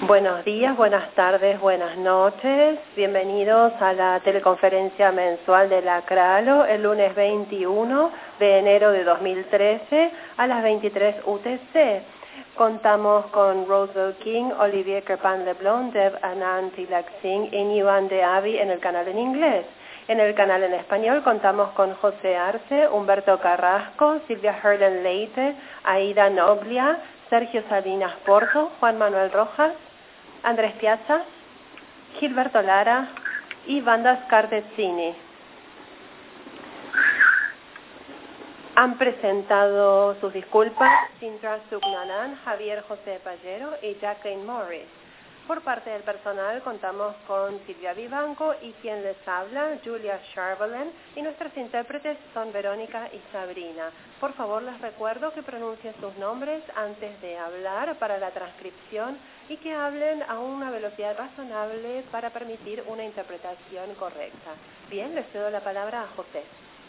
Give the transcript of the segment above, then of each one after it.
Buenos días, buenas tardes, buenas noches. Bienvenidos a la teleconferencia mensual de la CRALO el lunes 21 de enero de 2013 a las 23 UTC. Contamos con Roswell King, Olivier Crepin-Leblond, Dev Anand Tilak Singh y Nivan de Avi en el canal en inglés. En el canal en español contamos con José Arce, Humberto Carrasco, Silvia Herlen Leite, Aida Noglia, Sergio Salinas Porto, Juan Manuel Rojas, Andrés Piazza, Gilberto Lara y Wanda Scartezzini. Han presentado sus disculpas Sintra Sugnanan, Javier José Pallero y Jacqueline Morris. Por parte del personal contamos con Silvia Vivanco y quien les habla, Julia Charbelen, y nuestras intérpretes son Verónica y Sabrina. Por favor, les recuerdo que pronuncien sus nombres antes de hablar para la transcripción y que hablen a una velocidad razonable para permitir una interpretación correcta. Bien, les cedo la palabra a José.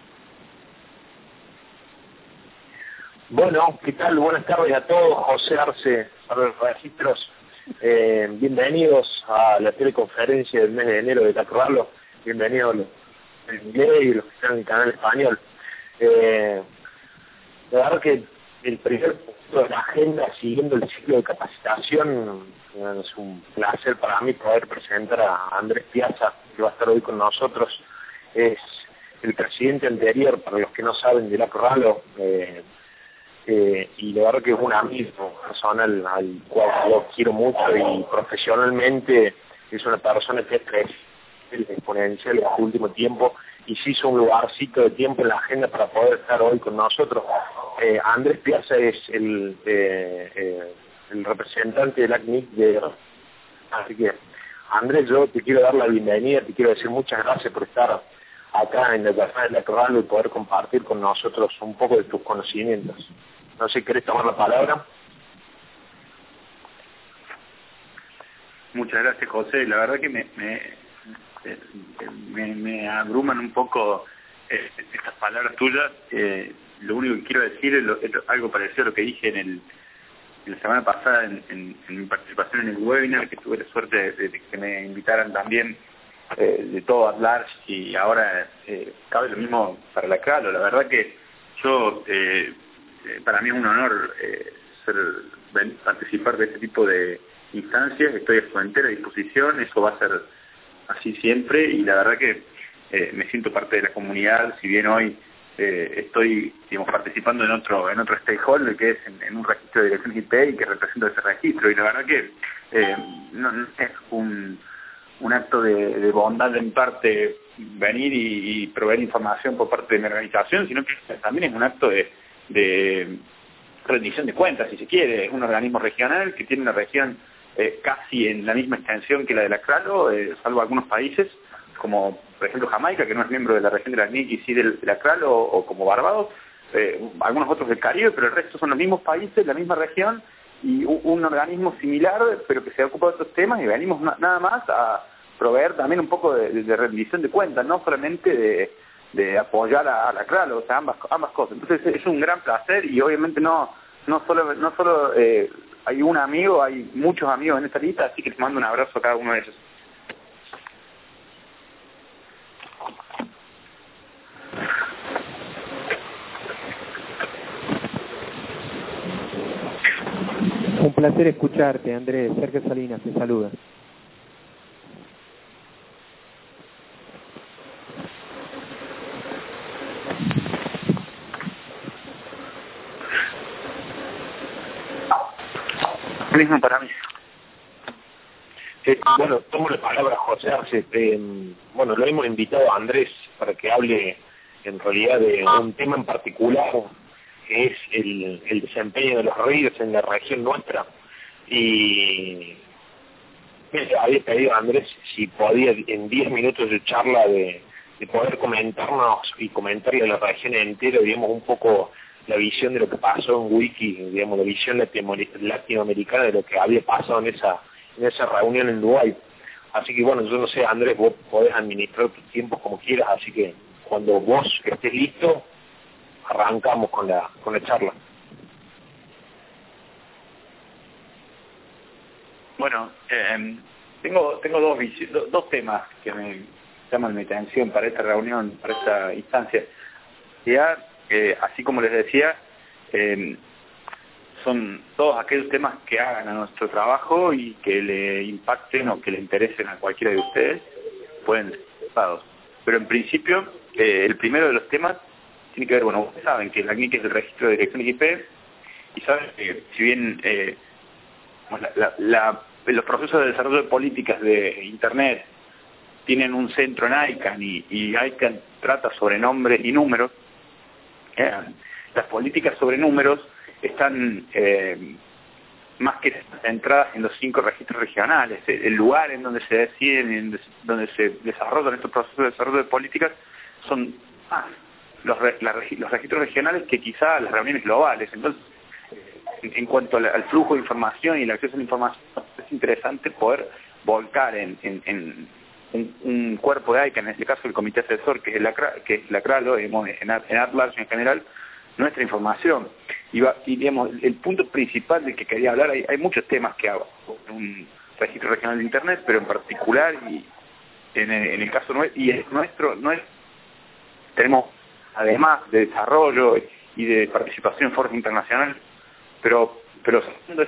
Bueno, ¿qué tal? Buenas tardes a todos. José Arce, para los registros. Bienvenidos a la teleconferencia del mes de enero de la CRALO. Bienvenidos en inglés y los que están en el canal español. La verdad que el primer punto de la agenda, siguiendo el ciclo de capacitación, es un placer para mí poder presentar a Andrés Piazza, que va a estar hoy con nosotros. Es el presidente anterior, para los que no saben, de la CRALO. Y la verdad que es un amigo personal al cual yo quiero mucho, y profesionalmente es una persona que ha crecido exponencial en el último tiempo y se hizo un lugarcito de tiempo en la agenda para poder estar hoy con nosotros. Andrés Piazza es el representante del ACNIC así que Andrés, yo te quiero dar la bienvenida, te quiero decir muchas gracias por estar acá en la casa de la CRALO y poder compartir con nosotros un poco de tus conocimientos. No sé, ¿querés tomar la palabra? Muchas gracias, José. La verdad que me abruman un poco estas palabras tuyas. Lo único que quiero decir es algo parecido a lo que dije en la semana pasada en mi participación en el webinar, que tuve la suerte de que me invitaran también de todo at large, y ahora cabe lo mismo para la CRALO. La verdad que yo, para mí es un honor participar de este tipo de instancias. Estoy a su entera disposición, eso va a ser así siempre, y la verdad que me siento parte de la comunidad, si bien hoy estoy, digamos, participando en otro stakeholder, que es en un registro de direcciones IP y que represento ese registro, y la verdad que no es un acto de bondad de mi parte venir y proveer información por parte de mi organización, sino que también es un acto de rendición de cuentas, si se quiere. Es un organismo regional que tiene una región casi en la misma extensión que la de la CRALO, salvo algunos países, como por ejemplo Jamaica, que no es miembro de la región de la ACNIC y sí de la CRALO, o como Barbados, algunos otros del Caribe, pero el resto son los mismos países, la misma región, y un organismo similar, pero que se ocupa de otros temas, y venimos nada más a proveer también un poco de rendición de cuentas, no solamente de apoyar a la CRALO, o sea, ambas cosas. Entonces es un gran placer, y obviamente no solo hay un amigo, hay muchos amigos en esta lista, así que les mando un abrazo a cada uno de ellos. Un placer escucharte, Andrés. Sergio Salinas te saluda. Lo mismo para mí. Bueno, tomo la palabra, José Arce. Bueno, lo hemos invitado a Andrés para que hable en realidad de un tema en particular, que es el desempeño de los readers en la región nuestra. Y había pedido a Andrés si podía en 10 minutos de charla de poder comentarnos y comentarle a la región entera, digamos, un poco la visión de lo que pasó en Wiki, digamos, la visión latinoamericana de lo que había pasado en esa reunión en Dubái. Así que bueno, yo no sé, Andrés, vos podés administrar tu tiempo como quieras, así que cuando vos estés listo, arrancamos con la charla. Bueno, tengo dos temas que me llaman mi atención para esta reunión, para esta instancia. Ya, así como les decía, son todos aquellos temas que hagan a nuestro trabajo y que le impacten o que le interesen a cualquiera de ustedes, pueden ser tratados. Pero en principio, el primero de los temas tiene que ver, bueno, ustedes saben que la CNIC es el registro de direcciones IP, y saben que si bien los procesos de desarrollo de políticas de Internet tienen un centro en ICANN y ICANN trata sobre nombres y números, las políticas sobre números están más que centradas en los 5 registros regionales. El lugar en donde se deciden, donde se desarrollan estos procesos de desarrollo de políticas son más los registros regionales que quizá las reuniones globales. Entonces, en cuanto al flujo de información y el acceso a la información, es interesante poder volcar en un cuerpo de ICANN, en este caso el comité asesor, que es la CRALO, en AtLarge en general, nuestra información. Y digamos, el punto principal del que quería hablar, hay muchos temas que hago en un registro regional de Internet, pero en particular, y en el caso nuestro, tenemos, además de desarrollo y de participación en foros internacionales, pero segundo,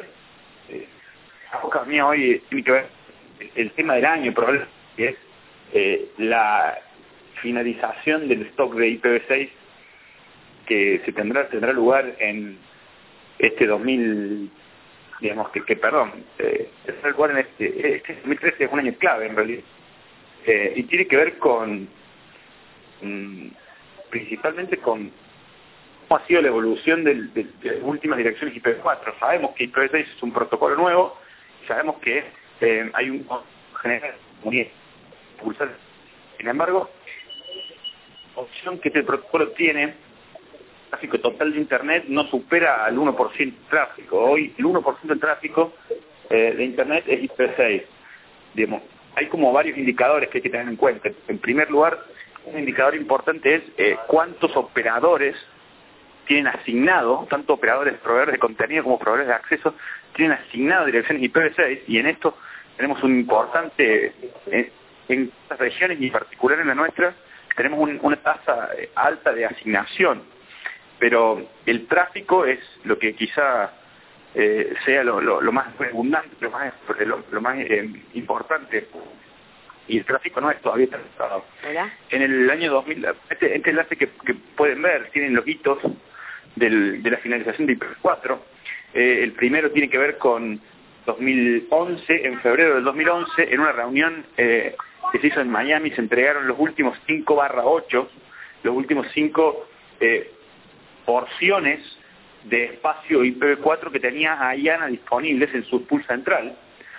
la boca mía hoy tiene que ver el tema del año, probablemente, que es la finalización del stock de IPv6 que se tendrá lugar en este 2000, digamos tendrá lugar en este 2013, es un año clave en realidad, y tiene que ver con principalmente con cómo ha sido la evolución de las últimas direcciones IPv4. Sabemos que IPv6 es un protocolo nuevo, y sabemos que hay un general pulsar. Sin embargo, la opción que este protocolo tiene, el tráfico total de Internet no supera al 1% de tráfico. Hoy el 1% del tráfico de Internet es IPv6. Digamos, hay como varios indicadores que hay que tener en cuenta. En primer lugar, un indicador importante es cuántos operadores tienen asignado, tanto proveedores de contenido como proveedores de acceso, tienen asignado direcciones IPv6, y en esto tenemos un importante, en estas regiones y en particular en la nuestra, tenemos una tasa alta de asignación, pero el tráfico es lo que quizá sea lo más abundante, lo más importante, y el tráfico no es todavía tratado. En el año 2000, este enlace que pueden ver, tienen los hitos de la finalización de IPv4. El primero tiene que ver con 2011, en febrero del 2011, en una reunión que se hizo en Miami, se entregaron los últimos 5/8, los últimos 5 porciones de espacio IPv4 que tenía IANA disponibles en su pool central.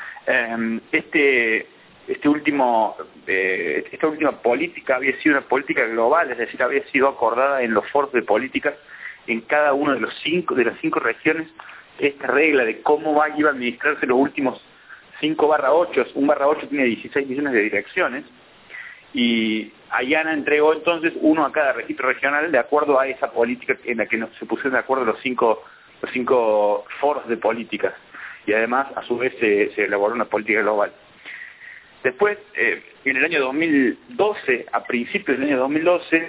Esta última política había sido una política global, es decir, había sido acordada en los foros de políticas en cada uno de las 5 regiones, esta regla de cómo iba a administrarse los últimos 5/8. Un /8 tiene 16 millones de direcciones, y IANA entregó entonces uno a cada registro regional de acuerdo a esa política en la que se pusieron de acuerdo los cinco foros de políticas, y además a su vez se elaboró una política global. Después, en el año 2012, a principios del año 2012,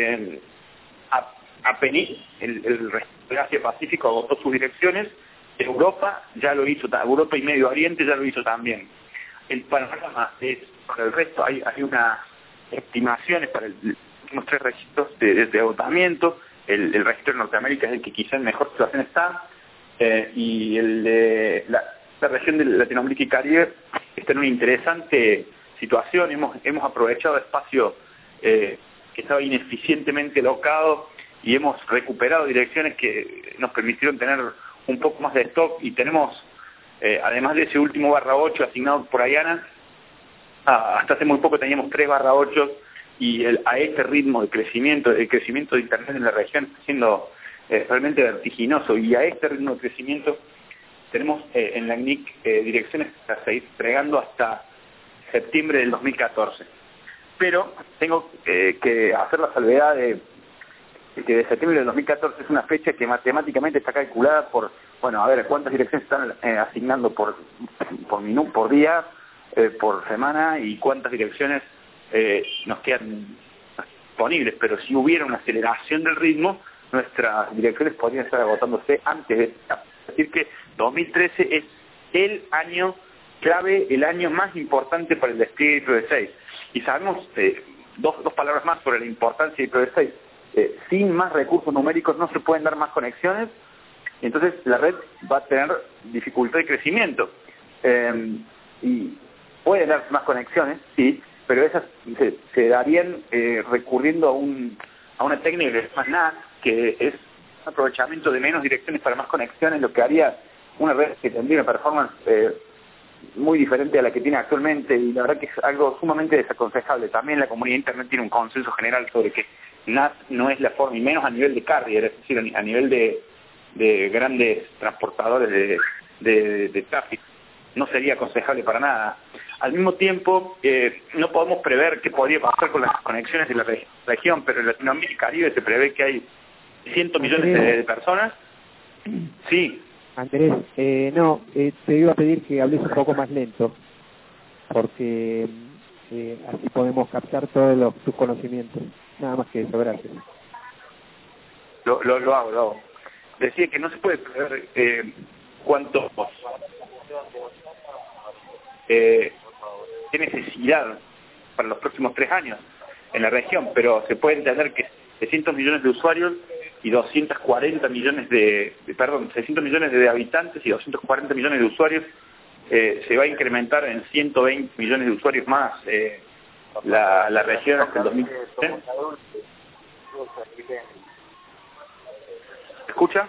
APNIC, el registro de Asia-Pacífico, agotó sus direcciones. Europa ya lo hizo, Europa y Medio Oriente ya lo hizo también. El panorama es, para el resto, hay unas estimaciones para los últimos 3 registros de agotamiento. El registro de Norteamérica es el que quizá en mejor situación está, y el de la región de Latinoamérica y Caribe está en una interesante situación. Hemos aprovechado espacio que estaba ineficientemente alocado y hemos recuperado direcciones que nos permitieron tener un poco más de stock, y tenemos, además de ese último /8 asignado por IANA, hasta hace muy poco teníamos 3/8, y a este ritmo de crecimiento, el crecimiento de Internet en la región está siendo realmente vertiginoso, y a este ritmo de crecimiento tenemos en la CNIC direcciones a seguir entregando hasta septiembre del 2014. Pero tengo que hacer la salvedad de que de septiembre del 2014 es una fecha que matemáticamente está calculada por bueno, a ver, ¿cuántas direcciones están asignando por minuto, por día, por semana, y cuántas direcciones nos quedan disponibles? Pero si hubiera una aceleración del ritmo, nuestras direcciones podrían estar agotándose antes de esta. Es decir que 2013 es el año clave, el año más importante para el despliegue de IPv6. Y sabemos, dos palabras más sobre la importancia de IPv6. Sin más recursos numéricos no se pueden dar más conexiones, y entonces la red va a tener dificultad de crecimiento. Y pueden dar más conexiones, sí, pero esas se darían recurriendo a una técnica que es más NAT, que es un aprovechamiento de menos direcciones para más conexiones, lo que haría una red que tendría una performance muy diferente a la que tiene actualmente, y la verdad que es algo sumamente desaconsejable. También la comunidad de Internet tiene un consenso general sobre que NAT no es la forma, y menos a nivel de carrier, es decir, a nivel de grandes transportadores de tráfico. No sería aconsejable para nada. Al mismo tiempo, no podemos prever qué podría pasar con las conexiones de la región, pero en Latinoamérica y Caribe se prevé que hay 100 millones de personas. Sí. Andrés, te iba a pedir que hables un poco más lento, porque así podemos captar todos tus conocimientos. Nada más que eso, gracias. Lo hago. Decía que no se puede prever qué necesidad para los próximos 3 años en la región, pero se puede entender que 600 millones de usuarios y 240 millones 600 millones de habitantes y 240 millones de usuarios, se va a incrementar en 120 millones de usuarios más la región hasta el 2030. ¿Escucha?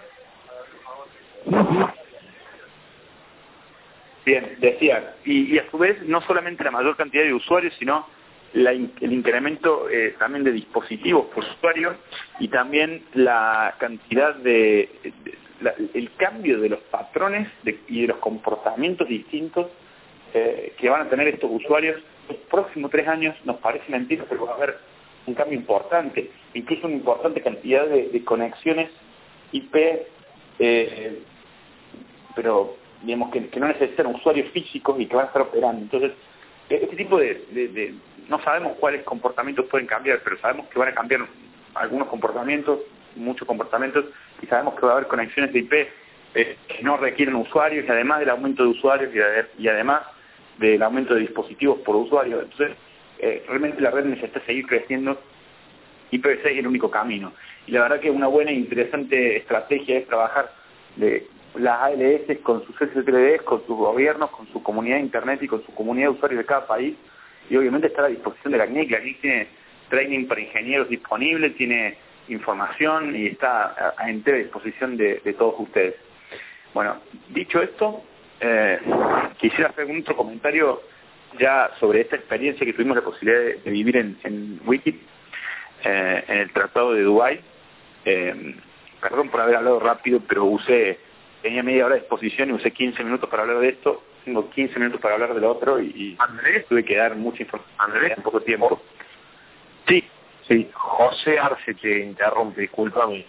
Bien, decía, y a su vez no solamente la mayor cantidad de usuarios, sino el incremento también de dispositivos por usuario, y también la cantidad el cambio de los patrones y de los comportamientos distintos que van a tener estos usuarios. Los próximos 3 años nos parece mentira, pero va a haber un cambio importante, incluso una importante cantidad de conexiones IP, pero digamos que no necesitan usuarios físicos y que van a estar operando. Entonces, este tipo no sabemos cuáles comportamientos pueden cambiar, pero sabemos que van a cambiar algunos comportamientos, muchos comportamientos, y sabemos que va a haber conexiones de IP que no requieren usuarios, y además del aumento de usuarios y además del aumento de dispositivos por usuario. Entonces, realmente la red necesita seguir creciendo. IPv6 es el único camino. Y la verdad que una buena e interesante estrategia es trabajar de las ALS con sus STLDs, con sus gobiernos, con su comunidad de Internet y con su comunidad de usuarios de cada país, y obviamente está a la disposición de la CNIC. La CNIC tiene training para ingenieros disponible, tiene información y está a entera disposición de todos ustedes. Bueno, dicho esto, quisiera hacer otro comentario ya sobre esta experiencia que tuvimos la posibilidad de vivir en Wiki, en el Tratado de Dubái. Perdón por haber hablado rápido, pero tenía media hora de exposición y usé 15 minutos para hablar de esto. Tengo 15 minutos para hablar de lo otro y Andrés, tuve que dar mucha información. Andrés, en poco tiempo. Sí. José Arce te interrumpe, discúlpame.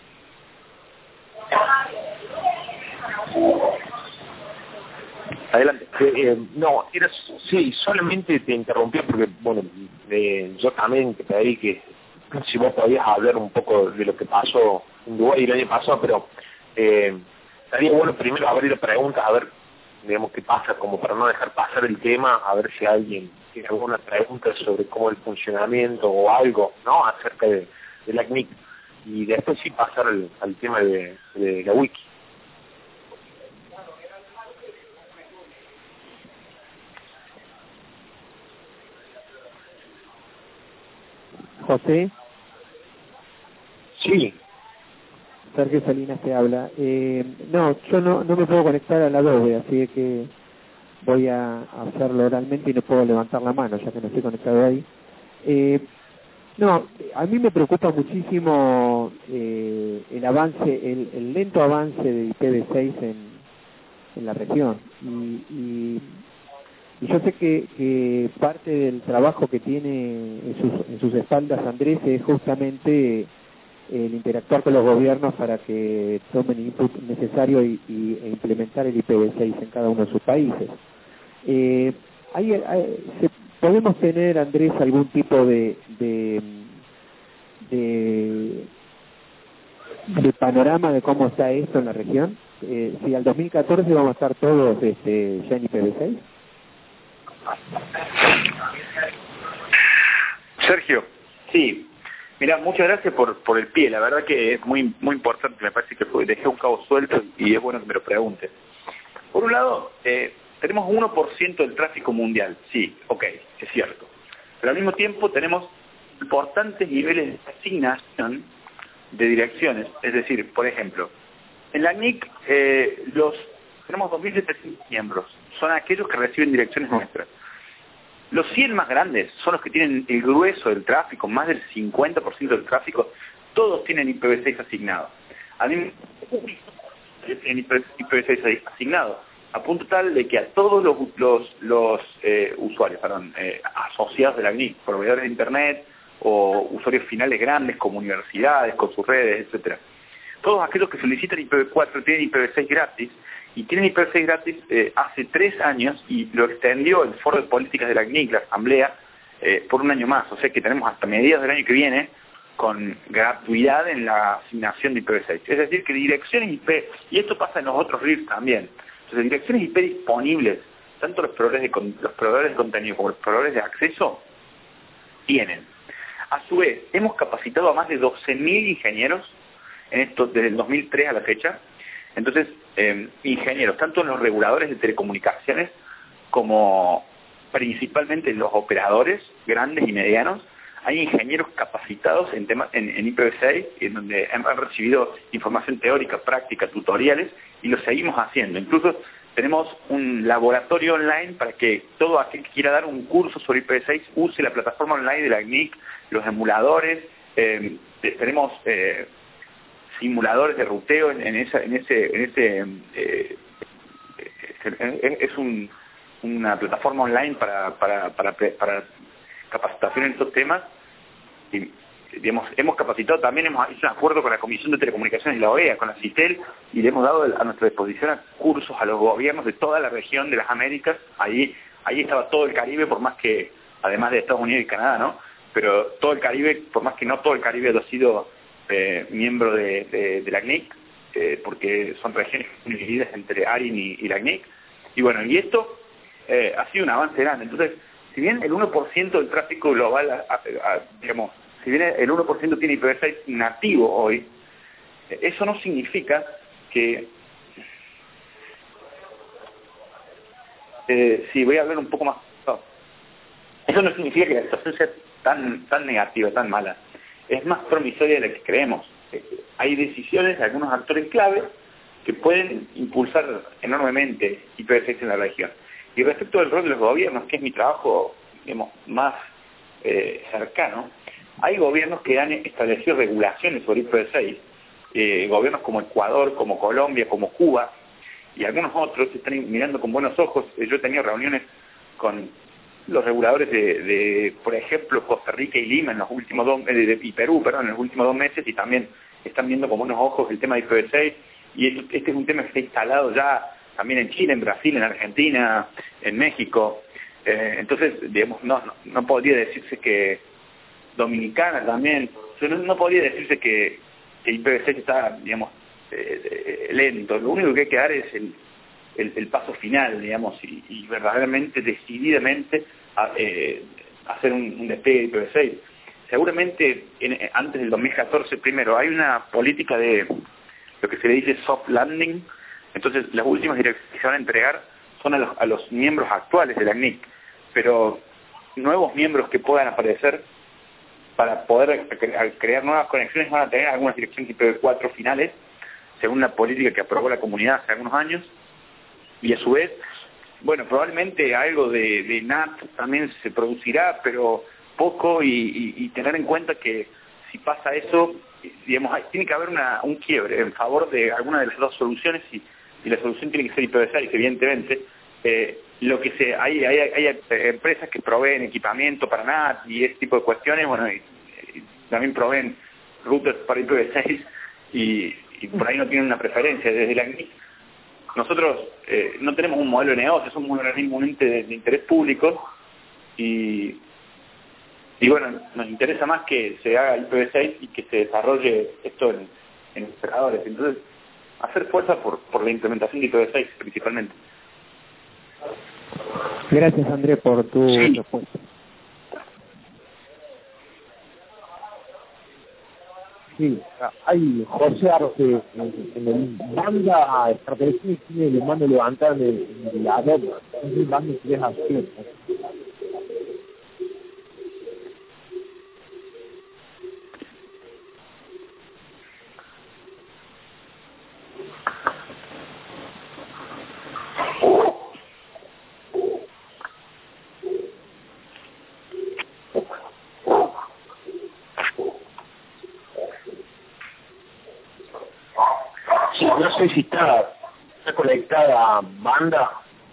Adelante. Sí, solamente te interrumpí porque, bueno, yo también te pedí que si vos podías hablar un poco de lo que pasó en Dubái el año pasado, pero estaría bueno primero abrir preguntas, a ver, digamos, qué pasa, como para no dejar pasar el tema, a ver si alguien tiene alguna pregunta sobre cómo el funcionamiento o algo, ¿no?, acerca de la CNIC, y después sí pasar al tema de la wiki. José. Sí. Sergio Salinas te habla. No, yo no me puedo conectar a la Adobe, así que voy a hacerlo oralmente y no puedo levantar la mano, ya que no estoy conectado ahí. A mí me preocupa muchísimo el avance, el lento avance de IPv6 en la región. Y yo sé que parte del trabajo que tiene en sus espaldas Andrés es justamente el interactuar con los gobiernos para que tomen el input necesario e implementar el IPv6 en cada uno de sus países. ¿Podemos tener, Andrés, algún tipo de panorama de cómo está esto en la región? Si al 2014 vamos a estar todos ya en IPv6. Sergio, sí, mira, muchas gracias por el pie, la verdad que es muy importante, me parece que dejé un cabo suelto y es bueno que me lo preguntes. Por un lado, tenemos 1% del tráfico mundial, sí, ok, es cierto, pero al mismo tiempo tenemos importantes niveles de asignación de direcciones, es decir, por ejemplo, en la NIC tenemos 2.700 miembros, son aquellos que reciben direcciones nuestras. Los 100 más grandes son los que tienen el grueso del tráfico, más del 50% del tráfico, todos tienen IPv6 asignado. A mí tienen IPv6 asignado, a punto tal de que a todos los usuarios, asociados de la NIC, proveedores de Internet o usuarios finales grandes como universidades con sus redes, etcétera, todos aquellos que solicitan IPv4 tienen IPv6 gratis, y tienen IPv6 gratis hace 3 años, y lo extendió el Foro de Políticas de la CNIC, la Asamblea, por un año más. O sea que tenemos hasta mediados del año que viene con gratuidad en la asignación de IPv6. Es decir, que direcciones IP, y esto pasa en los otros RIRs también, entonces direcciones IP disponibles, tanto los proveedores de contenido como los proveedores de acceso, tienen. A su vez, hemos capacitado a más de 12.000 ingenieros en esto desde el 2003 a la fecha. Entonces, ingenieros, tanto en los reguladores de telecomunicaciones como principalmente en los operadores grandes y medianos, hay ingenieros capacitados en IPv6, en donde han recibido información teórica, práctica, tutoriales, y lo seguimos haciendo. Incluso tenemos un laboratorio online para que todo aquel que quiera dar un curso sobre IPv6 use la plataforma online de la CNIC, los emuladores, tenemos simuladores de ruteo una plataforma online para capacitación en estos temas. Y, digamos, hemos capacitado, también hemos hecho un acuerdo con la Comisión de Telecomunicaciones y la OEA, con la CITEL, y le hemos dado a nuestra disposición a cursos a los gobiernos de toda la región de las Américas. Ahí estaba todo el Caribe, por más que, además de Estados Unidos y Canadá, ¿no? Pero todo el Caribe, por más que no todo el Caribe haya sido miembro de la CNIC, porque son regiones divididas entre ARIN y la CNIC. Y bueno, y esto ha sido un avance grande. Entonces, si bien el 1% del tráfico global, digamos, si bien el 1% tiene IPv6 nativo hoy, eso no significa que... sí, voy a hablar un poco más... No. Eso no significa que la situación sea tan negativa, tan mala. Es más promisoria de la que creemos. Hay decisiones de algunos actores clave que pueden impulsar enormemente IPv6 en la región. Y respecto del rol de los gobiernos, que es mi trabajo, digamos, más cercano, hay gobiernos que han establecido regulaciones sobre IPv6, gobiernos como Ecuador, como Colombia, como Cuba, y algunos otros están mirando con buenos ojos. Yo he tenido reuniones con los reguladores de por ejemplo, Costa Rica y Lima en los últimos y Perú, perdón, en los últimos 2 meses, y también están viendo con buenos ojos el tema de IPv6, y este es un tema que está instalado ya también en Chile, en Brasil, en Argentina, en México. Entonces, digamos, no podría decirse que Dominicana también, no podría decirse que IPv6 está, digamos, lento. Lo único que hay que dar es el paso final, digamos, y verdaderamente, decididamente, hacer un despegue de IPv6. Seguramente antes del 2014, primero, hay una política de lo que se le dice soft landing. Entonces, las últimas direcciones que se van a entregar son a los miembros actuales de la CNIC, pero nuevos miembros que puedan aparecer para poder crear nuevas conexiones van a tener algunas direcciones IPv4 finales, según la política que aprobó la comunidad hace algunos años, y a su vez, bueno, probablemente algo de NAT también se producirá, pero poco, y tener en cuenta que si pasa eso, digamos, tiene que haber un quiebre en favor de alguna de las dos soluciones, y la solución tiene que ser IPv6, evidentemente. Hay empresas que proveen equipamiento para NAT y ese tipo de cuestiones, bueno, y también proveen routers para IPv6 y por ahí no tienen una preferencia. Desde la ACNIC nosotros no tenemos un modelo de negocio, somos un organismo, un ente de interés público y bueno, nos interesa más que se haga IPv6 y que se desarrolle esto en operadores. Entonces, hacer fuerza por la implementación de IPv6 principalmente. Gracias, André, por tu respuesta. Sí, hay José Arce en el banda estrategia tiene el mando levantar el lado, el bando que deja abierto. No sé si está conectada banda.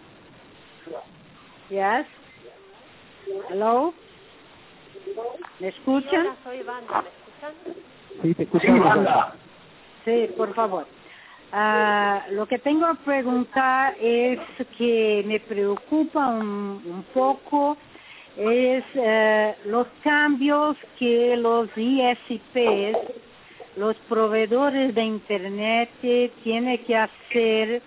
Yes. Hello. ¿Me escuchan? Hola, soy Banda, ¿me escuchan? Sí, te Sí, escuchamos. banda. Sí, por favor. Lo que tengo a preguntar es que me preocupa un poco es los cambios que los ISPs, los proveedores de Internet, tienen que hacer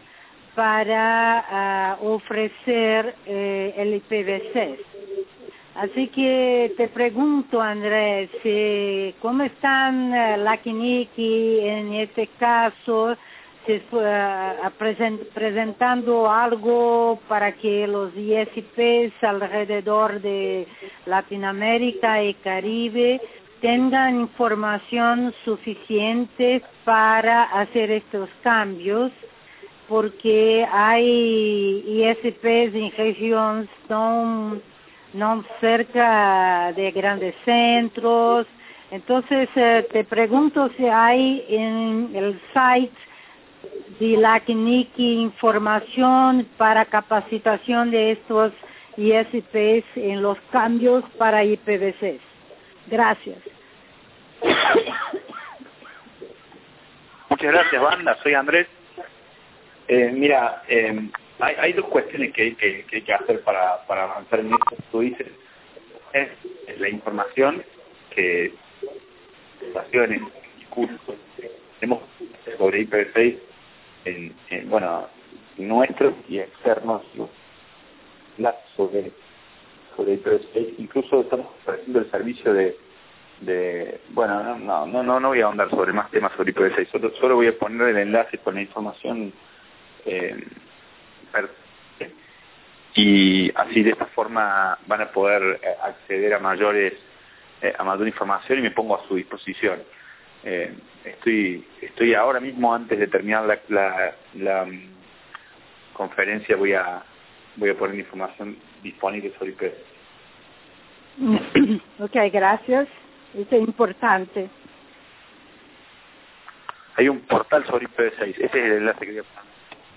para ofrecer el IPv6. Así que te pregunto, Andrés, ¿cómo están la ACNIC en este caso? ¿Se presentando algo para que los ISPs alrededor de Latinoamérica y Caribe tengan información suficiente para hacer estos cambios? Porque hay ISPs en regiones no cerca de grandes centros. Entonces te pregunto si hay en el site de la ACNIC información para capacitación de estos ISPs en los cambios para IPv6. Gracias. Muchas gracias, banda. Soy Andrés. Mira, hay dos cuestiones que hay que hacer para avanzar en esto. Tú dices, es la información que relaciones y cursos tenemos sobre IPv6 bueno, nuestros y externos sobre IPv6. Incluso estamos ofreciendo el servicio bueno, no voy a ahondar sobre más temas sobre IPv6, solo voy a poner el enlace con la información y así de esta forma van a poder acceder a mayor información y me pongo a su disposición. Estoy ahora mismo, antes de terminar la conferencia, voy a poner información disponible sobre IPv6. Ok, gracias. Eso es importante. Hay un portal sobre IPv6, ese es el enlace que voy a poner.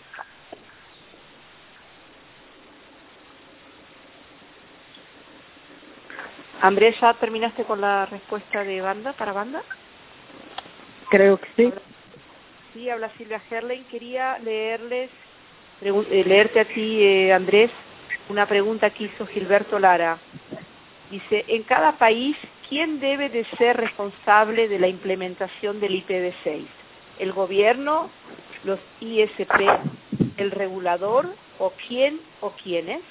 Andrés, ¿ya terminaste con la respuesta de banda para banda? Creo que sí. Sí, habla Silvia Herlein. Quería leerte a ti, Andrés, una pregunta que hizo Gilberto Lara. Dice, en cada país, ¿quién debe de ser responsable de la implementación del IPv6? ¿El gobierno, los ISP, el regulador o quién o quiénes?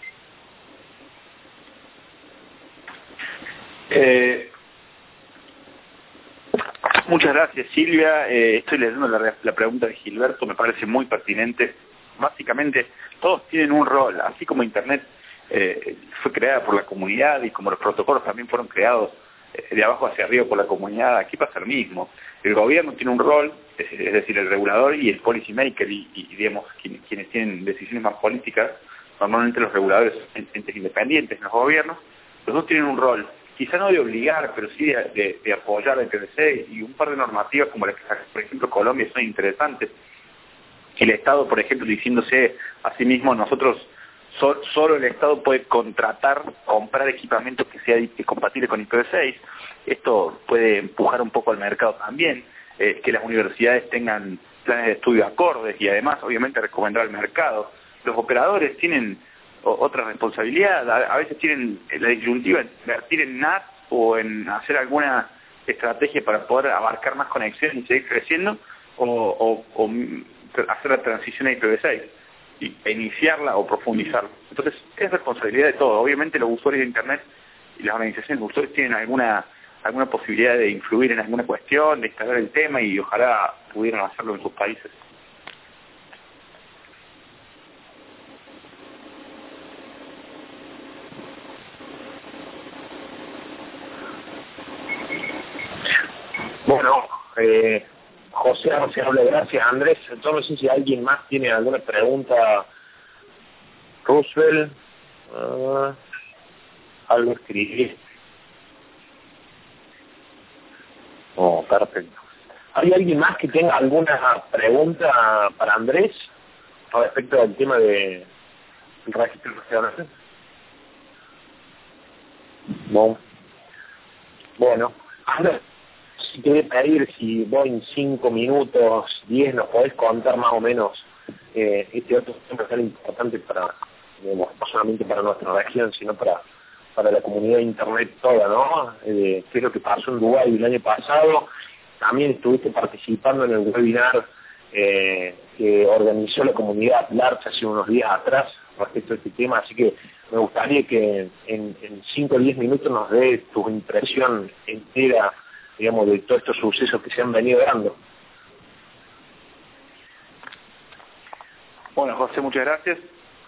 Muchas gracias, Silvia. Estoy leyendo la pregunta de Gilberto, me parece muy pertinente. Básicamente, todos tienen un rol, así como Internet fue creada por la comunidad y como los protocolos también fueron creados de abajo hacia arriba por la comunidad, aquí pasa lo mismo. El gobierno tiene un rol, es decir, el regulador y el policy maker y digamos, quienes tienen decisiones más políticas, normalmente los reguladores son entes independientes en los gobiernos, los dos tienen un rol. Quizá no de obligar, pero sí de apoyar el IPv6 y un par de normativas como las que saca, por ejemplo, Colombia son interesantes. El Estado, por ejemplo, diciéndose a sí mismo, nosotros solo el Estado puede comprar equipamiento que sea compatible con IPv6. Esto puede empujar un poco al mercado también, que las universidades tengan planes de estudio acordes y además, obviamente, recomendar al mercado. Los operadores tienen otra responsabilidad, a veces tienen la disyuntiva de invertir en NAT o en hacer alguna estrategia para poder abarcar más conexiones y seguir creciendo, o hacer la transición a IPv6 e iniciarla o profundizarla. Entonces, es responsabilidad de todo. Obviamente los usuarios de Internet y las organizaciones de usuarios tienen alguna posibilidad de influir en alguna cuestión, de instalar el tema y ojalá pudieran hacerlo en sus países. Bueno, José habla, gracias Andrés. Entonces no sé si alguien más tiene alguna pregunta. Roosevelt, algo escribí. Oh, perfecto. ¿Hay alguien más que tenga alguna pregunta para Andrés respecto al tema de registro regional? Bueno, Andrés, si querés pedir, si vos en 5 minutos, 10, nos podés contar más o menos este otro tema tan importante para, digamos, no solamente para nuestra región, sino para la comunidad de Internet toda, ¿no? ¿Qué es lo que pasó en Dubái el año pasado? También estuviste participando en el webinar que organizó la comunidad Larch hace unos días atrás respecto a este tema, así que me gustaría que en 5 o 10 minutos nos dé tu impresión entera, digamos, de todos estos sucesos que se han venido dando. Bueno, José, muchas gracias.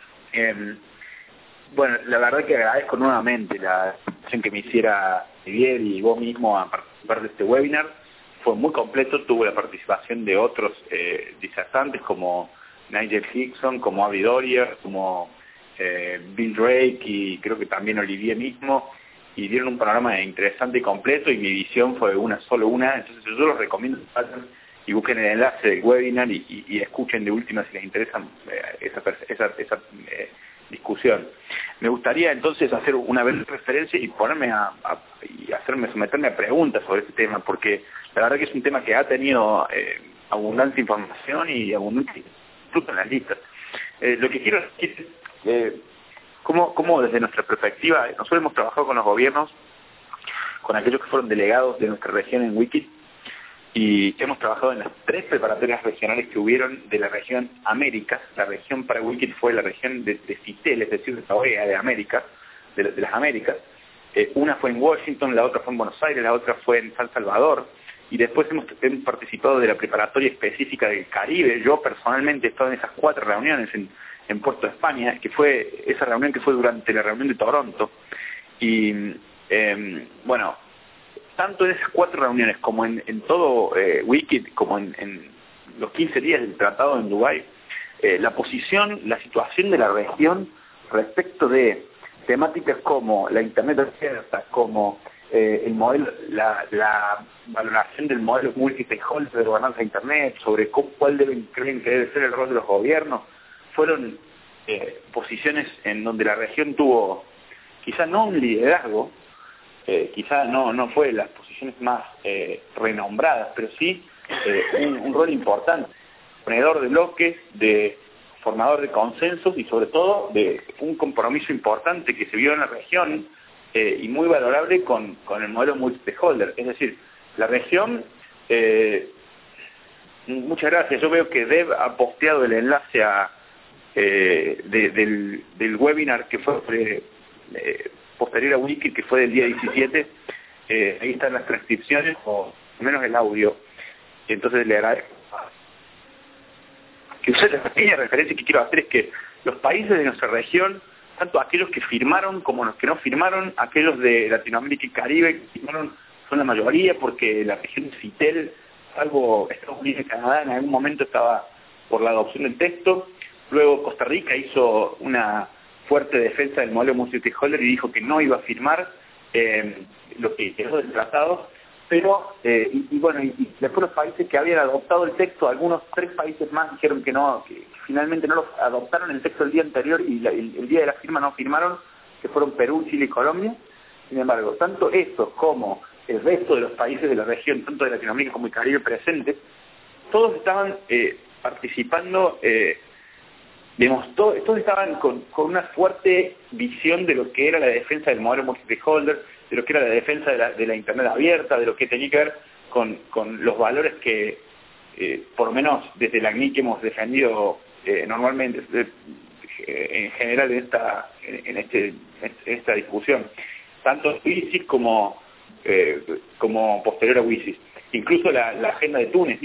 Bueno, la verdad que agradezco nuevamente la invitación que me hiciera Miguel y vos mismo a participar de este webinar. Fue muy completo, tuvo la participación de otros disertantes como Nigel Hickson, como Avi Doria, como Bill Drake y creo que también Olivier mismo, y dieron un panorama interesante y completo, y mi visión fue solo una. Entonces yo los recomiendo que vayan y busquen el enlace del webinar y escuchen de última si les interesa esa discusión. Me gustaría entonces hacer una breve referencia y ponerme someterme a preguntas sobre este tema, porque la verdad que es un tema que ha tenido abundante información y abundante incluso en las listas. Lo que quiero decir es cómo desde nuestra perspectiva, nosotros hemos trabajado con los gobiernos, con aquellos que fueron delegados de nuestra región en Wikit, y hemos trabajado en las 3 preparatorias regionales que hubieron de la región Américas. La región para Wikit fue la región de CITEL, es decir, de la OEA de América, de las Américas. Una fue en Washington, la otra fue en Buenos Aires, la otra fue en San Salvador, y después hemos participado de la preparatoria específica del Caribe. Yo personalmente he estado en esas 4 reuniones en Puerto España, que fue esa reunión que fue durante la reunión de Toronto. Y bueno, tanto en esas 4 reuniones como en todo Wikit, como en los 15 días del tratado en Dubái, la situación de la región respecto de temáticas como la Internet abierta, como el modelo, la valoración del modelo multi-stakeholder de gobernanza de Internet, sobre cuál creen que debe ser el rol de los gobiernos, fueron posiciones en donde la región tuvo quizá no un liderazgo, quizá no fue las posiciones más renombradas, pero sí un rol importante, ponedor de bloques, de formador de consensos y sobre todo de un compromiso importante que se vio en la región y muy valorable con el modelo multi-stakeholder. Es decir, la región, muchas gracias, yo veo que Deb ha posteado el enlace del webinar que fue posterior a Wikit, que fue del día 17, ahí están las transcripciones, o menos el audio, entonces le agradezco. Que la pequeña referencia que quiero hacer es que los países de nuestra región, tanto aquellos que firmaron como los que no firmaron, aquellos de Latinoamérica y Caribe que firmaron son la mayoría, porque la región de CITEL, salvo Estados Unidos y Canadá, en algún momento estaba por la adopción del texto. Luego Costa Rica hizo una fuerte defensa del modelo multi-stakeholder y dijo que no iba a firmar lo que quedó del tratado, pero y después los países que habían adoptado el texto, algunos 3 países más dijeron que no, que finalmente no los adoptaron el texto el día anterior y el día de la firma no firmaron, que fueron Perú, Chile y Colombia. Sin embargo, tanto estos como el resto de los países de la región, tanto de Latinoamérica como el Caribe presentes, todos estaban participando, todos estaban con una fuerte visión de lo que era la defensa del modelo multi-stakeholder, de lo que era la defensa de la Internet abierta, de lo que tenía que ver con los valores que, por lo menos desde la ACNIC hemos defendido normalmente, en general en esta discusión, tanto WSIS como posterior a WSIS, incluso la agenda de Túnez.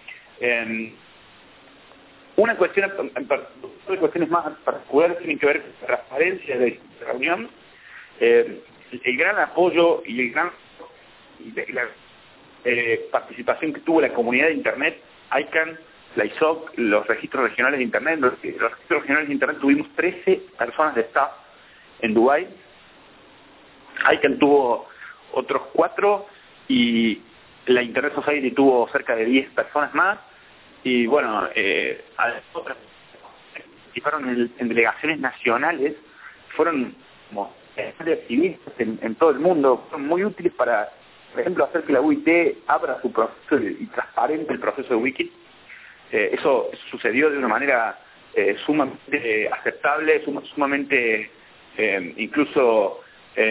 Una cuestión, cuestiones más particulares tienen que ver con la transparencia de la reunión, el gran apoyo y la participación que tuvo la comunidad de Internet, ICANN, la ISOC, los registros regionales de Internet. Los registros regionales de Internet tuvimos 13 personas de staff en Dubái. ICANN tuvo otros 4 y la Internet Society tuvo cerca de 10 personas más. Y bueno, otras participaron en delegaciones nacionales, fueron como activistas en todo el mundo, fueron muy útiles para, por ejemplo, hacer que la UIT abra su proceso y transparente el proceso de Wiki. Eso sucedió de una manera sumamente aceptable, sumamente incluso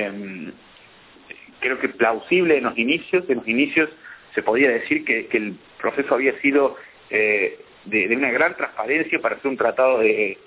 creo que plausible en los inicios. En los inicios se podía decir que el proceso había sido de una gran transparencia para hacer un tratado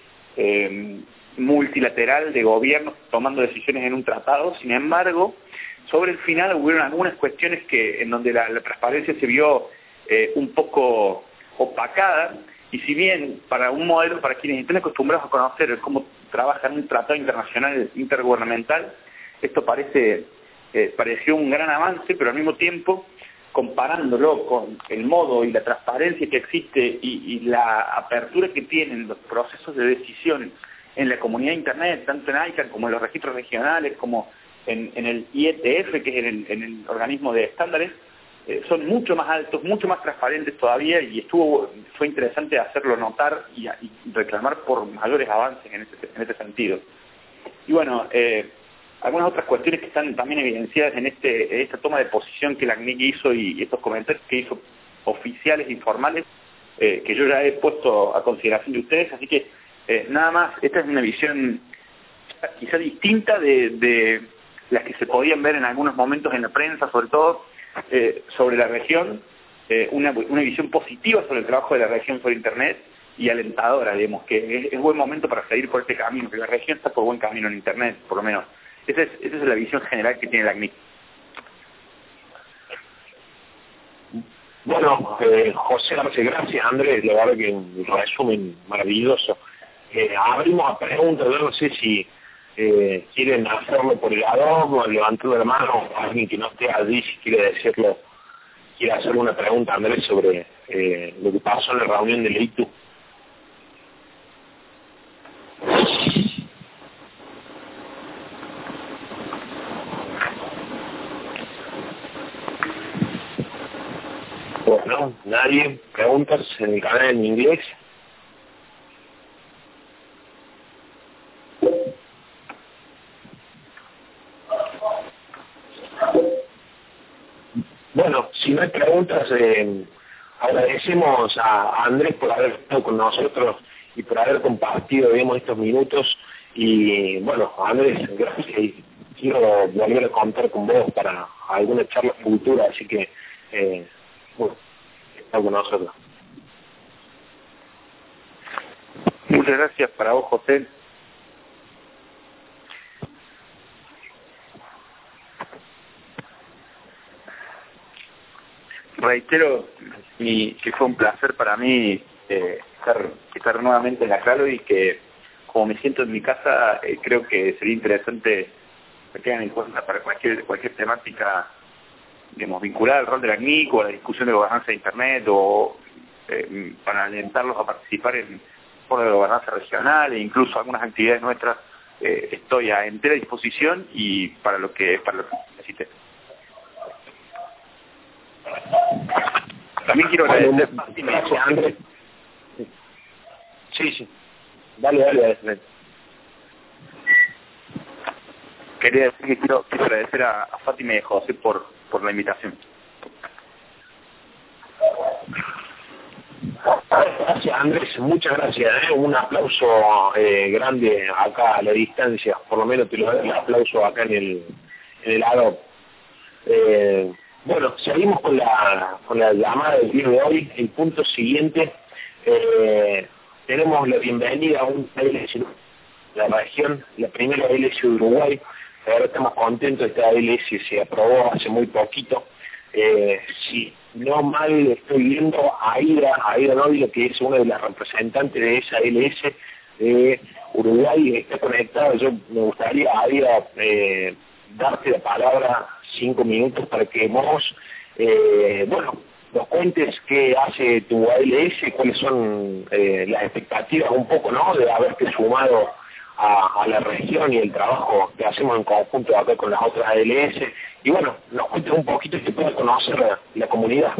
multilateral de gobiernos tomando decisiones en un tratado. Sin embargo, sobre el final hubieron algunas cuestiones en donde la transparencia se vio un poco opacada, y si bien para un modelo, para quienes estén acostumbrados a conocer cómo trabaja en un tratado internacional intergubernamental, esto pareció un gran avance, pero al mismo tiempo, comparándolo con el modo y la transparencia que existe y la apertura que tienen los procesos de decisión en la comunidad de Internet, tanto en ICANN como en los registros regionales, como en el IETF, que es en el organismo de estándares, son mucho más altos, mucho más transparentes todavía, y fue interesante hacerlo notar y reclamar por mayores avances en este sentido. Y bueno, algunas otras cuestiones que están también evidenciadas en esta toma de posición que la ACNIC hizo y estos comentarios que hizo oficiales e informales, que yo ya he puesto a consideración de ustedes. Así que nada más, esta es una visión quizá distinta de las que se podían ver en algunos momentos en la prensa, sobre todo sobre la región, una visión positiva sobre el trabajo de la región sobre Internet y alentadora, digamos, que es buen momento para seguir por este camino, que la región está por buen camino en Internet, por lo menos. Esa es la visión general que tiene la ACNIC. Bueno, José, gracias, Andrés, la verdad que un resumen maravilloso. Abrimos a preguntas, yo no sé si quieren hacerlo por el adorno, levantando la mano, alguien que no esté allí, si quiere decirlo, quiere hacer una pregunta, Andrés, sobre lo que pasó en la reunión del ITU. Bueno, nadie, preguntas en el canal en inglés. Bueno, si no hay preguntas, agradecemos a Andrés por haber estado con nosotros y por haber compartido, digamos, estos minutos. Y bueno, Andrés, gracias, y quiero volver a contar con vos para alguna charla futura, así que bueno, está con nosotros. Muchas gracias para vos, José. Reitero que fue un placer para mí estar nuevamente en la CRALO, y que, como me siento en mi casa, creo que sería interesante que tengan en cuenta para cualquier temática, digamos, vinculada al rol de la ACNIC o a la discusión de gobernanza de Internet, o para alentarlos a participar en foros de gobernanza regional e incluso algunas actividades nuestras. Estoy a entera disposición y para lo que necesiten. También quiero agradecer a Fátima. Gracias, Andrés. Sí. Dale. Quería decir que quiero agradecer a Fátima y a José por la invitación. Gracias, Andrés, muchas gracias. Un aplauso grande acá a la distancia, por lo menos te lo doy el aplauso acá en el ADOP. Bueno, seguimos con la llamada del día de hoy. El punto siguiente, tenemos la bienvenida a un ALS de la región, la primera ALS de Uruguay. Ahora estamos contentos, esta ALS se aprobó hace muy poquito. Si no mal estoy viendo, Aida Novio, que es una de las representantes de esa ALS de Uruguay, está conectada. Yo me gustaría, Aida, darte la palabra 5 minutos para que vos, nos cuentes qué hace tu ALS, cuáles son las expectativas un poco, ¿no?, de haberte sumado a la región y el trabajo que hacemos en conjunto acá con las otras ALS. Y bueno, nos cuentes un poquito y que puedas conocer la comunidad.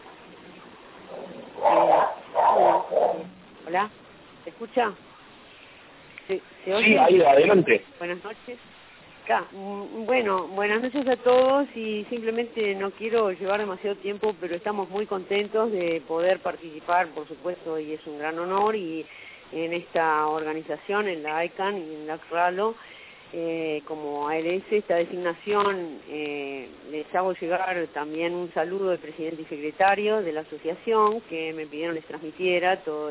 Hola, ¿se escucha? ¿Se oye? Sí, Aida, adelante. Buenas noches. Bueno, buenas noches a todos, y simplemente no quiero llevar demasiado tiempo, pero estamos muy contentos de poder participar, por supuesto, y es un gran honor, y en esta organización, en la ICANN y en la CRALO, como ALS, esta designación, les hago llegar también un saludo del presidente y secretario de la asociación, que me pidieron les transmitiera todo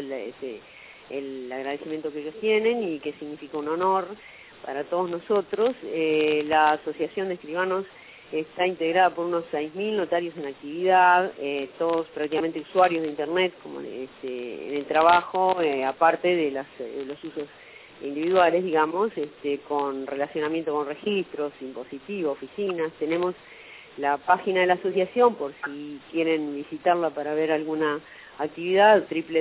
el agradecimiento que ellos tienen, y que significa un honor para todos nosotros. La Asociación de Escribanos está integrada por unos 6.000 notarios en actividad, todos prácticamente usuarios de Internet, como en el trabajo, aparte de los usos individuales, digamos, con relacionamiento con registros, impositivos, oficinas. Tenemos la página de la asociación, por si quieren visitarla para ver alguna actividad,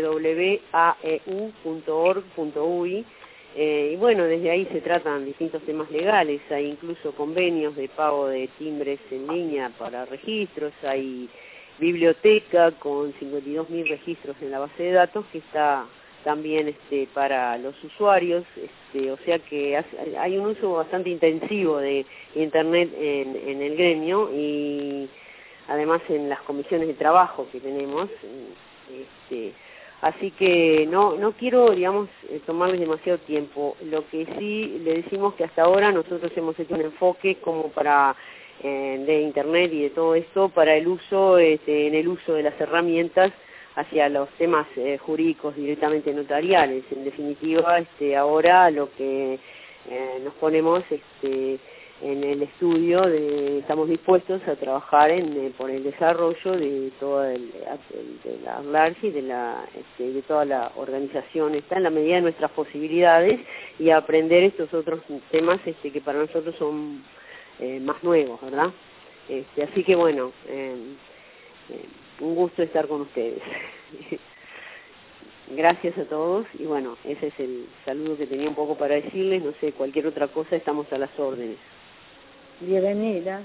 www.aeu.org.uy. Y bueno, desde ahí se tratan distintos temas legales, hay incluso convenios de pago de timbres en línea para registros, hay biblioteca con 52.000 registros en la base de datos que está también para los usuarios, o sea que hay un uso bastante intensivo de Internet en el gremio, y además en las comisiones de trabajo que tenemos. Así que no quiero, digamos, tomarles demasiado tiempo. Lo que sí le decimos que hasta ahora nosotros hemos hecho un enfoque como para de Internet y de todo esto para el uso, en el uso de las herramientas hacia los temas jurídicos directamente notariales. En definitiva, ahora lo que nos ponemos en el estudio, estamos dispuestos a trabajar por el desarrollo de toda de la LARSI, de toda la organización, está en la medida de nuestras posibilidades, y aprender estos otros temas que para nosotros son más nuevos, ¿verdad? Así que bueno, un gusto estar con ustedes. Gracias a todos, y bueno, ese es el saludo que tenía un poco para decirles. No sé, cualquier otra cosa, estamos a las órdenes. Bienvenida.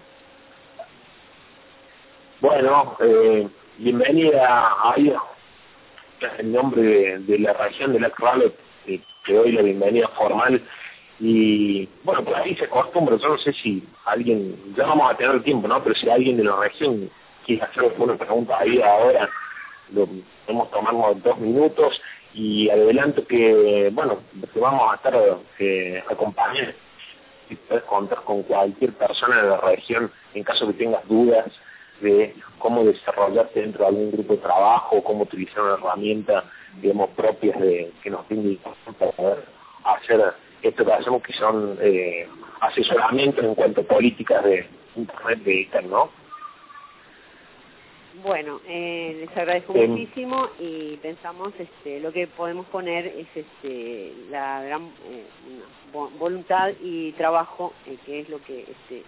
Bueno, bienvenida a Aida. En nombre de la región de la CRALO, te doy la bienvenida formal. Y bueno, por ahí se acostumbra, yo no sé si alguien, ya vamos a tener el tiempo, ¿no? Pero si alguien de la región quiere hacer una pregunta a Aida ahora, podemos tomarnos 2 minutos, y adelanto que, bueno, que vamos a estar acompañados. Y puedes contar con cualquier persona de la región en caso que tengas dudas de cómo desarrollarte dentro de algún grupo de trabajo, o cómo utilizar una herramienta, digamos, propias que nos tienen para poder hacer esto que hacemos, que son asesoramientos en cuanto a políticas de Internet digital, ¿no? Bueno, les agradezco muchísimo, y pensamos lo que podemos poner es la gran voluntad y trabajo, que es lo que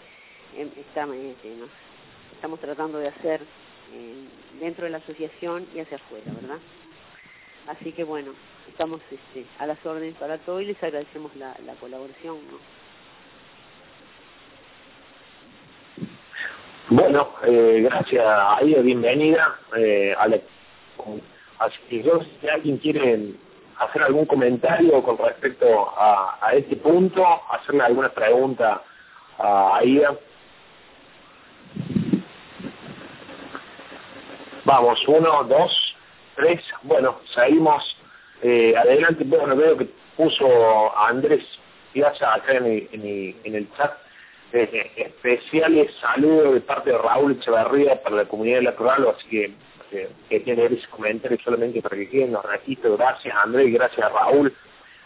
estamos tratando de hacer dentro de la asociación y hacia afuera, ¿verdad? Así que bueno, estamos a las órdenes para todo, y les agradecemos la colaboración, ¿no? Bueno, gracias, Aida, bienvenida a la... Así que yo, si alguien quiere hacer algún comentario con respecto a este punto, hacerle alguna pregunta a Aida. Vamos, 1, 2, 3, bueno, seguimos adelante. Bueno, veo que puso a Andrés Piazza acá en el chat. Especiales saludos de parte de Raúl Echeverría para la comunidad de La Corralo, así que quería leer ese comentario solamente para que queden los registros. Gracias Andrés, gracias Raúl.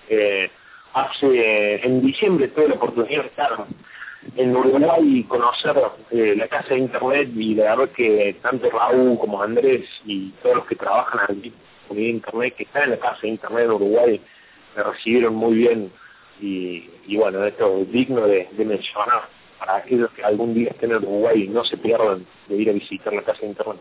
En diciembre tuve la oportunidad de estar en Uruguay y conocer la casa de internet, y la verdad que tanto Raúl como Andrés y todos los que trabajan en la comunidad de internet que están en la casa de internet en Uruguay me recibieron muy bien, y bueno, esto es digno de mencionar para aquellos que algún día estén en Uruguay y no se pierdan de ir a visitar la casa de internet.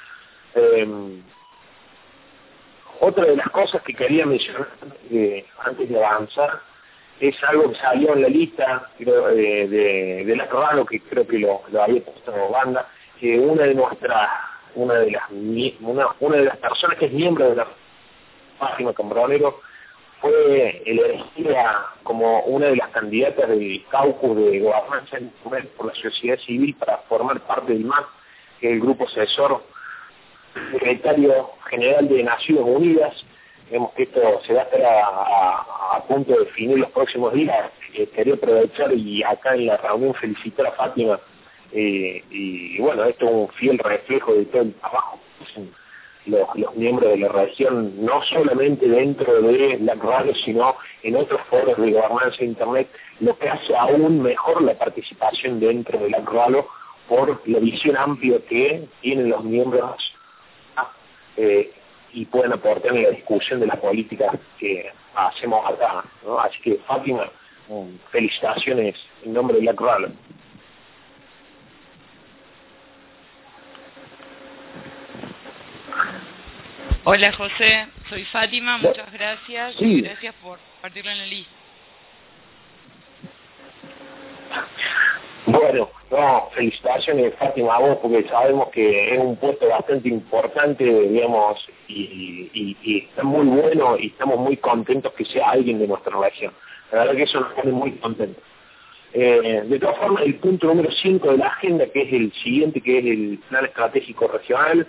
Otra de las cosas que quería mencionar antes de avanzar es algo que salió en la lista de La Corralo, que creo que lo había puesto Banda, que una de las personas que es miembro de la Fátima Cambronero fue elegida como una de las candidatas del caucus de gobernanza por la sociedad civil para formar parte del MAC, que es el grupo asesor secretario general de Naciones Unidas. Vemos que esto se va a estar a punto de definir los próximos días. Quería aprovechar y acá en la reunión felicitar a Fátima, y bueno, esto es un fiel reflejo de todo el trabajo que hacen los miembros de la región, no solamente dentro de La Corralo, sino en otros foros de gobernanza de internet, lo que hace aún mejor la participación dentro de La Corralo por la visión amplia que tienen los miembros y pueden aportar en la discusión de las políticas que hacemos acá, ¿no? Así que Fátima, felicitaciones en nombre de La Corralo. Hola José, soy Fátima, muchas gracias, sí. Y gracias por compartirlo en la lista. Bueno, no, felicitaciones Fátima a vos, porque sabemos que es un puesto bastante importante, digamos, y está muy bueno, y estamos muy contentos que sea alguien de nuestra región. La verdad que eso nos pone muy contentos. De todas formas, el punto número 5 de la agenda, que es el siguiente, que es el plan estratégico regional,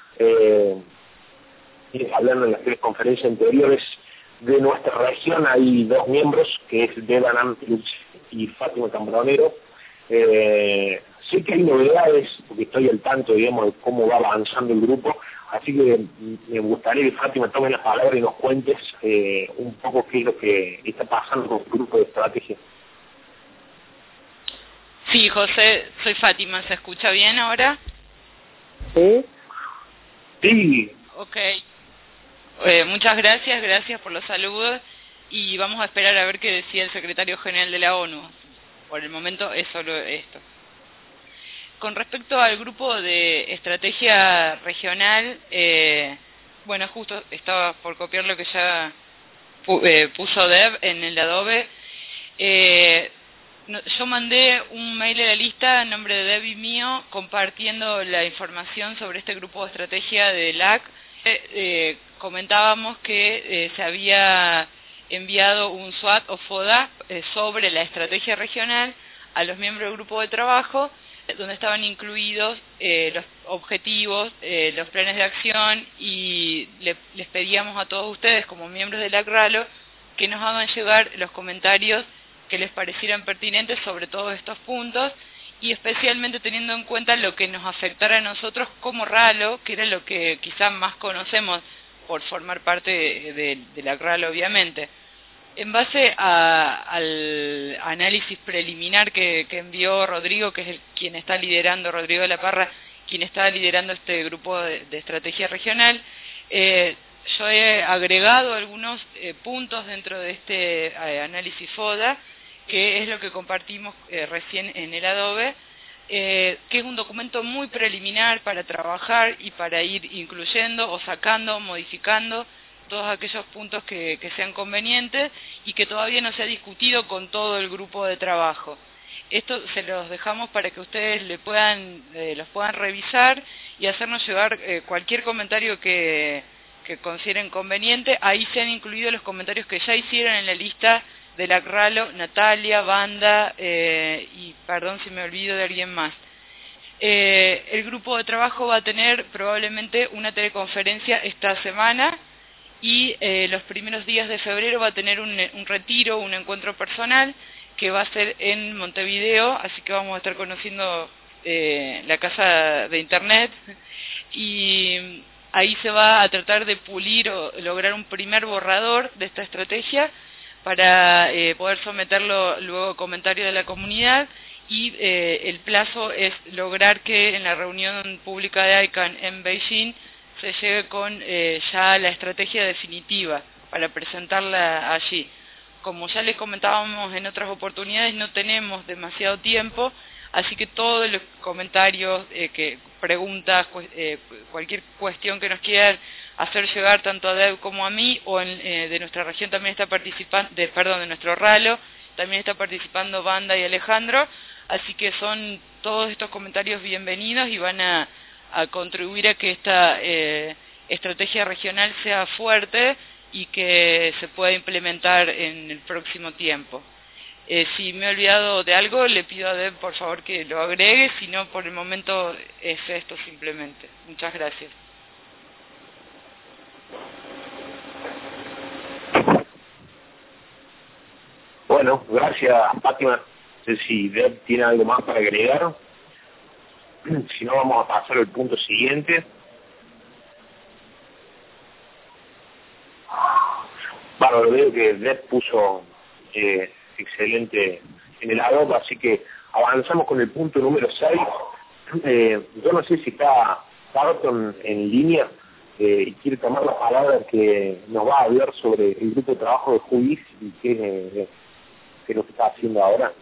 hablando en las 3 conferencias anteriores de nuestra región, hay 2 miembros, que es Devan Amplus y Fátima Cambronero. Sé que hay novedades, porque estoy al tanto, digamos, de cómo va avanzando el grupo, así que me gustaría que Fátima tome la palabra y nos cuentes un poco qué es lo que está pasando con el grupo de estrategia. Sí, José, soy Fátima, ¿se escucha bien ahora? ¿Sí? Sí. Ok. Muchas gracias por los saludos, y vamos a esperar a ver qué decía el secretario general de la ONU. Por el momento es solo esto. Con respecto al grupo de estrategia regional, bueno, justo estaba por copiar lo que ya puso Deb en el Adobe. Yo mandé un mail a la lista en nombre de Deb y mío, compartiendo la información sobre este grupo de estrategia de LAC. Comentábamos que se había enviado un SWOT o FODA sobre la estrategia regional a los miembros del grupo de trabajo, donde estaban incluidos los objetivos, los planes de acción, y les pedíamos a todos ustedes como miembros de la CRALO que nos hagan llegar los comentarios que les parecieran pertinentes sobre todos estos puntos, y especialmente teniendo en cuenta lo que nos afectara a nosotros como RALO, que era lo que quizás más conocemos por formar parte de la CRALO, obviamente. En base al análisis preliminar que envió Rodrigo, que es quien está liderando, Rodrigo de la Parra, quien está liderando este grupo de estrategia regional, yo he agregado algunos puntos dentro de este análisis FODA, que es lo que compartimos recién en el Adobe, que es un documento muy preliminar para trabajar y para ir incluyendo o sacando, modificando todos aquellos puntos que sean convenientes, y que todavía no se ha discutido con todo el grupo de trabajo. Esto se los dejamos para que ustedes los puedan revisar y hacernos llegar cualquier comentario que consideren conveniente. Ahí se han incluido los comentarios que ya hicieron en la lista de la CRALO, Natalia, Banda y perdón si me olvido de alguien más. El grupo de trabajo va a tener probablemente una teleconferencia esta semana y los primeros días de febrero va a tener un retiro, un encuentro personal que va a ser en Montevideo, así que vamos a estar conociendo la casa de internet y ahí se va a tratar de pulir o lograr un primer borrador de esta estrategia para poder someterlo luego a comentarios de la comunidad y el plazo es lograr que en la reunión pública de ICANN en Beijing se llegue con ya la estrategia definitiva para presentarla allí. Como ya les comentábamos en otras oportunidades, no tenemos demasiado tiempo, así que todos los comentarios, preguntas, cualquier cuestión que nos quieran hacer llegar tanto a Deb como a mí, o de nuestra región también está participando, de nuestro RALO, también está participando Banda y Alejandro, así que son todos estos comentarios bienvenidos y van a contribuir a que esta estrategia regional sea fuerte y que se pueda implementar en el próximo tiempo. Si me he olvidado de algo, le pido a Deb por favor que lo agregue, si no por el momento es esto simplemente. Muchas gracias. Bueno, gracias Fátima. No sé si Deb tiene algo más para agregar. Si no, vamos a pasar al punto siguiente. Bueno, veo que Deb puso excelente en el Adobe, así que avanzamos con el punto número 6. Yo no sé si está Carton en línea y quiere tomar la palabra, que nos va a hablar sobre el grupo de trabajo de Juiz y qué es lo que está haciendo ahora.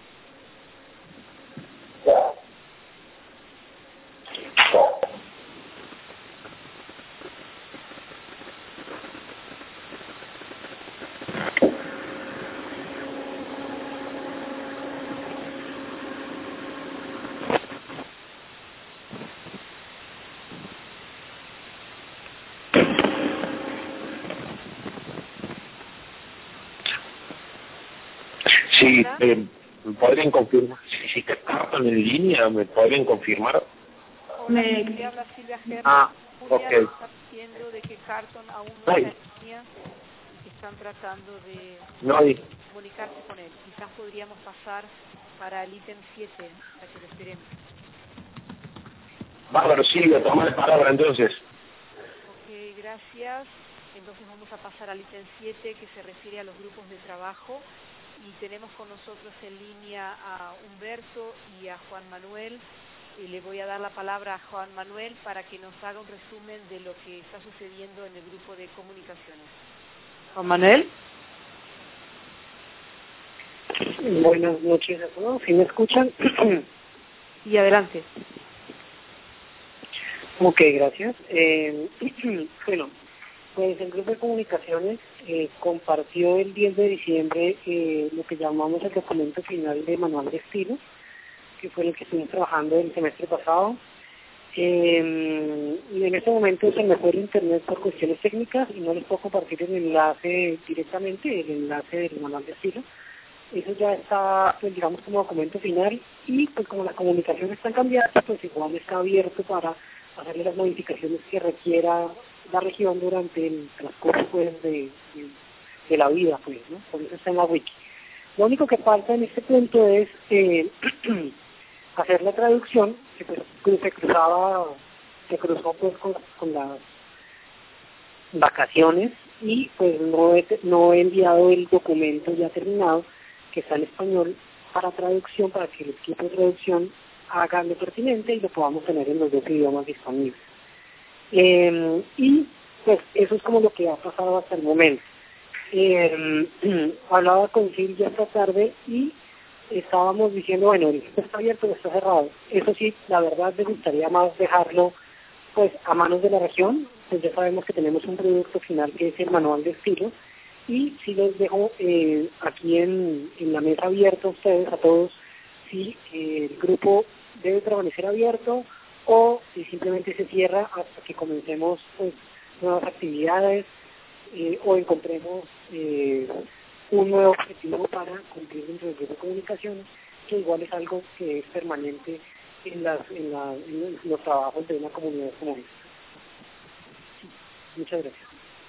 Sí, ¿podrían confirmar? Si está Carton en línea, ¿me podrían confirmar? Le habla Silvia Gerra. Ok. Está diciendo de que Carton aún no está en línea y que están tratando de comunicarse con él. Quizás podríamos pasar para el ítem 7, para que lo esperemos. Bárbaro, Silvia, toma la palabra entonces. Ok, gracias. Entonces vamos a pasar al ítem 7, que se refiere a los grupos de trabajo. Y tenemos con nosotros en línea a Humberto y a Juan Manuel. Y le voy a dar la palabra a Juan Manuel para que nos haga un resumen de lo que está sucediendo en el grupo de comunicaciones. Juan Manuel. Buenas noches a todos, ¿sí me escuchan? Y adelante. Ok, gracias. Bueno, pues el grupo de comunicaciones compartió el 10 de diciembre lo que llamamos el documento final de manual de estilo, que fue el que estuvimos trabajando el semestre pasado. Y en este momento se me fue el internet por cuestiones técnicas y no les puedo compartir el enlace directamente, el enlace del manual de estilo. Eso ya está, pues, digamos, como documento final, y pues como las comunicaciones están cambiadas, pues igual está abierto para hacerle las modificaciones que requiera la región durante el transcurso, pues, de la vida, pues, ¿no? Por eso está en la wiki. Lo único que falta en este punto es hacer la traducción, que pues se cruzó pues con las vacaciones, y pues no he enviado el documento ya terminado, que está en español, para traducción, para que el equipo de traducción haga lo pertinente y lo podamos tener en los dos idiomas disponibles. Y pues eso es como lo que ha pasado hasta el momento. Hablaba con Silvia esta tarde y estábamos diciendo, bueno, el equipo está abierto o está cerrado. Eso sí, la verdad me gustaría más dejarlo pues a manos de la región. Pues ya sabemos que tenemos un producto final que es el manual de estilo, y sí les dejo aquí en la mesa abierta a ustedes, a todos, si el grupo debe permanecer abierto o si simplemente se cierra hasta que comencemos pues, nuevas actividades o encontremos un nuevo objetivo para cumplir dentro del grupo de comunicaciones, que igual es algo que es permanente en los trabajos de una comunidad como esta. Sí, muchas gracias.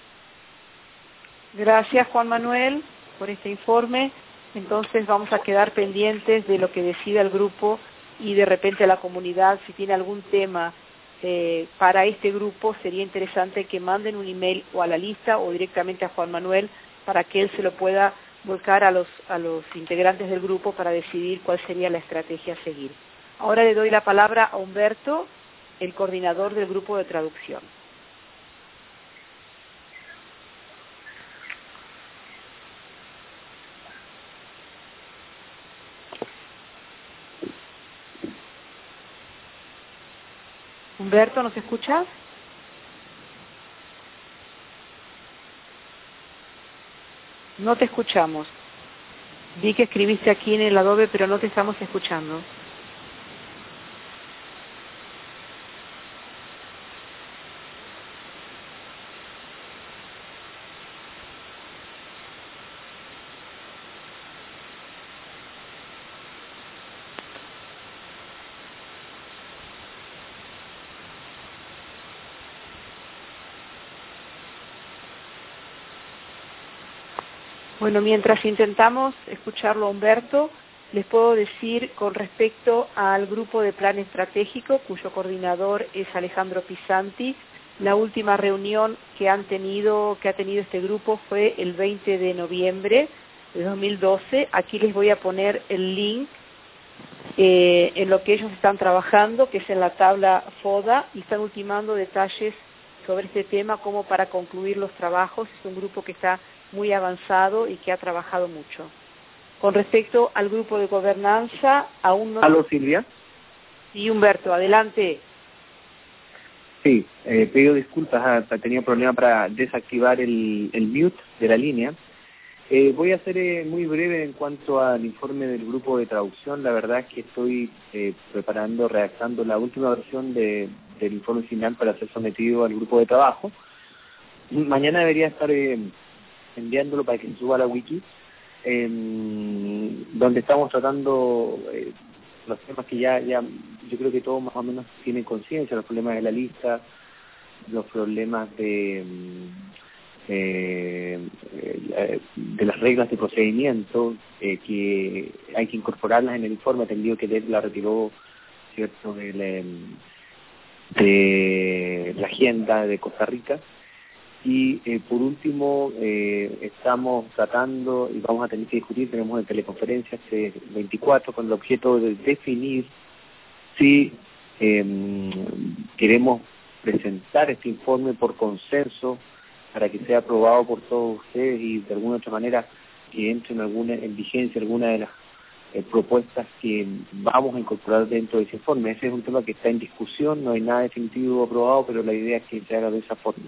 Gracias, Juan Manuel, por este informe. Entonces vamos a quedar pendientes de lo que decida el grupo y de repente la comunidad, si tiene algún tema para este grupo, sería interesante que manden un email o a la lista o directamente a Juan Manuel para que él se lo pueda volcar a los integrantes del grupo para decidir cuál sería la estrategia a seguir. Ahora le doy la palabra a Humberto, el coordinador del grupo de traducción. Humberto, ¿nos escuchas? No te escuchamos. Vi que escribiste aquí en el Adobe, pero no te estamos escuchando. Bueno, mientras intentamos escucharlo a Humberto, les puedo decir con respecto al grupo de plan estratégico, cuyo coordinador es Alejandro Pisanti, la última reunión que ha tenido este grupo fue el 20 de noviembre de 2012. Aquí les voy a poner el link en lo que ellos están trabajando, que es en la tabla FODA, y están ultimando detalles sobre este tema como para concluir los trabajos. Es un grupo que está muy avanzado y que ha trabajado mucho. Con respecto al grupo de gobernanza, aún no... ¿Aló, Silvia? Sí, Humberto, adelante. Sí, pido disculpas, tenía problema para desactivar el mute de la línea. Voy a ser muy breve en cuanto al informe del grupo de traducción. La verdad es que estoy redactando la última versión del informe final para ser sometido al grupo de trabajo. Mañana debería estar enviándolo para que se suba a la wiki, donde estamos tratando los temas que ya yo creo que todos más o menos tienen conciencia, los problemas de la lista, los problemas de las reglas de procedimiento, que hay que incorporarlas en el informe. Entendido que la retiró, cierto, de la agenda de Costa Rica. Y por último, estamos tratando, y vamos a tener que discutir, tenemos una teleconferencia este 24 con el objeto de definir si queremos presentar este informe por consenso para que sea aprobado por todos ustedes y de alguna otra manera que entre en vigencia alguna de las propuestas que vamos a incorporar dentro de ese informe. Ese es un tema que está en discusión, no hay nada definitivo aprobado, pero la idea es que se haga de esa forma.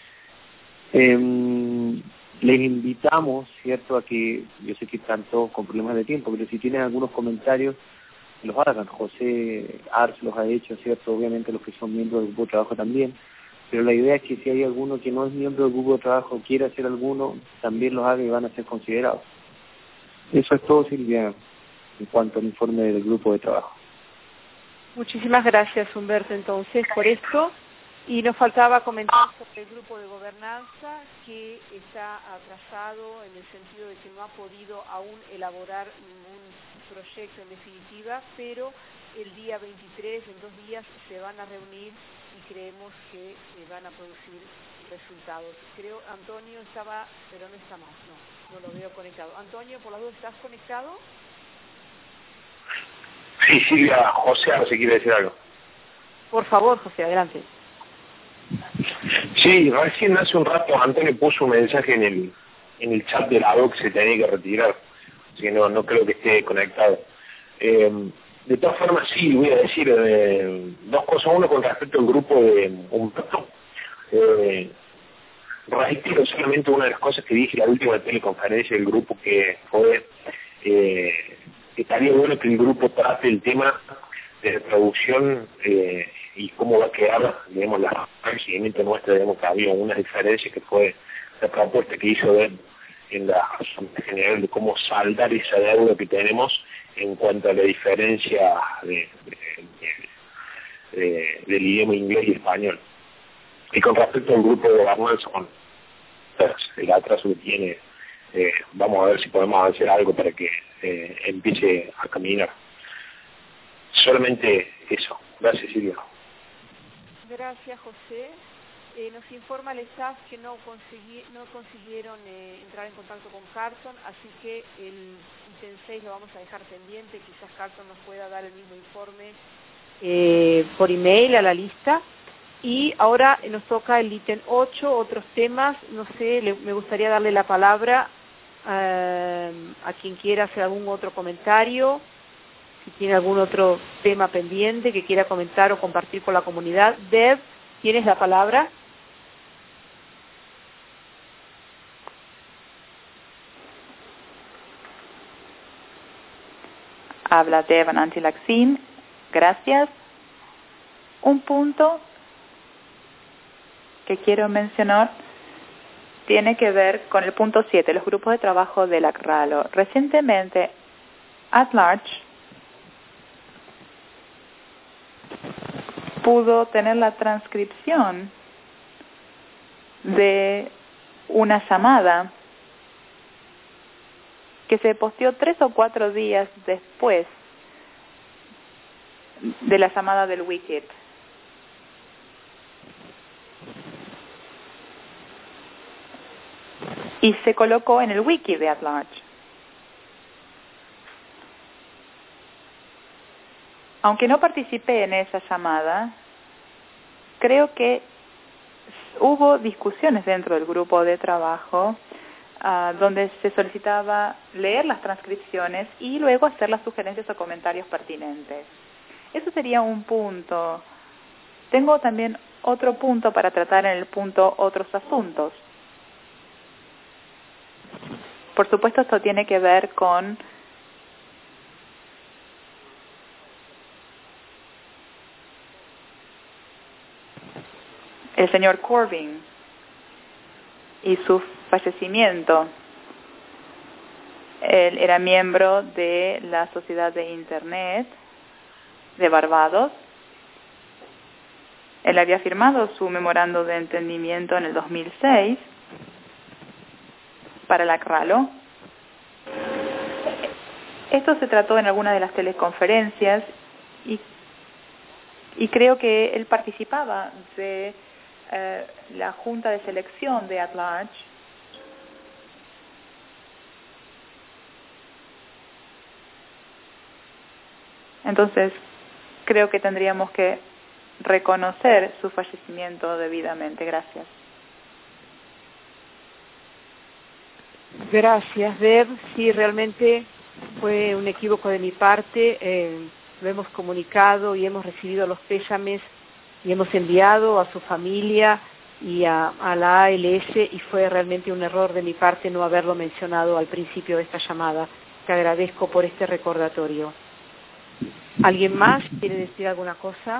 Les invitamos, cierto, a que, yo sé que están todos con problemas de tiempo, pero si tienen algunos comentarios, los hagan. José Ars los ha hecho, cierto, obviamente los que son miembros del grupo de trabajo también, pero la idea es que si hay alguno que no es miembro del grupo de trabajo, quiere hacer alguno, también los haga y van a ser considerados. Eso es todo, Silvia, en cuanto al informe del grupo de trabajo. Muchísimas gracias, Humberto, entonces, por esto. Y nos faltaba comentar sobre el grupo de gobernanza, que está atrasado en el sentido de que no ha podido aún elaborar un proyecto en definitiva, pero el día 23, en 2 días, se van a reunir y creemos que van a producir resultados. Creo, Antonio estaba, pero no está más, no lo veo conectado. Antonio, por las dudas, ¿estás conectado? Sí, Silvia, José, a ver si quiere decir algo. Por favor, José, adelante. Sí, recién hace un rato Antonio puso un mensaje en el chat de la DOC que se tenía que retirar, así que no creo que esté conectado. De todas formas, sí, voy a decir dos cosas. Uno, con respecto al grupo de Humberto, reitero solamente una de las cosas que dije en la última teleconferencia del grupo, que fue que estaría bueno que el grupo trate el tema de traducción y cómo va a quedar, digamos, el seguimiento nuestro. Digamos que había una diferencia que fue la propuesta que hizo en la Asamblea General de cómo saldar esa deuda que tenemos en cuanto a la diferencia del idioma inglés y español. Y con respecto al grupo de gobernanza, con el atraso que tiene, vamos a ver si podemos hacer algo para que empiece a caminar. Solamente eso. Gracias, Silvia. Gracias, José. Nos informa el staff que no consiguieron entrar en contacto con Carlson, así que el ítem 6 lo vamos a dejar pendiente. Quizás Carlson nos pueda dar el mismo informe por email a la lista. Y ahora nos toca el ítem 8, otros temas. No sé, me gustaría darle la palabra a quien quiera hacer algún otro comentario. Si tiene algún otro tema pendiente que quiera comentar o compartir con la comunidad. Deb, ¿tienes la palabra? Habla Deb Anantilaxin. Gracias. Un punto que quiero mencionar tiene que ver con el punto 7, los grupos de trabajo de la CRALO. Recientemente, At Large pudo tener la transcripción de una llamada que se posteó 3 o 4 días después de la llamada del Wikit. Y se colocó en el wiki de At Large. Aunque no participé en esa llamada, creo que hubo discusiones dentro del grupo de trabajo donde se solicitaba leer las transcripciones y luego hacer las sugerencias o comentarios pertinentes. Eso sería un punto. Tengo también otro punto para tratar en el punto otros asuntos. Por supuesto, esto tiene que ver con el señor Corbyn y su fallecimiento. Él era miembro de la Sociedad de Internet de Barbados. Él había firmado su memorando de entendimiento en el 2006 para la CRALO. Esto se trató en alguna de las teleconferencias y creo que él participaba de la junta de selección de At Large. Entonces, creo que tendríamos que reconocer su fallecimiento debidamente. Gracias. Gracias, Deb. Sí, realmente fue un equívoco de mi parte. Lo hemos comunicado y hemos recibido los pésames y hemos enviado a su familia y a la ALS, y fue realmente un error de mi parte no haberlo mencionado al principio de esta llamada. Te agradezco por este recordatorio. ¿Alguien más quiere decir alguna cosa?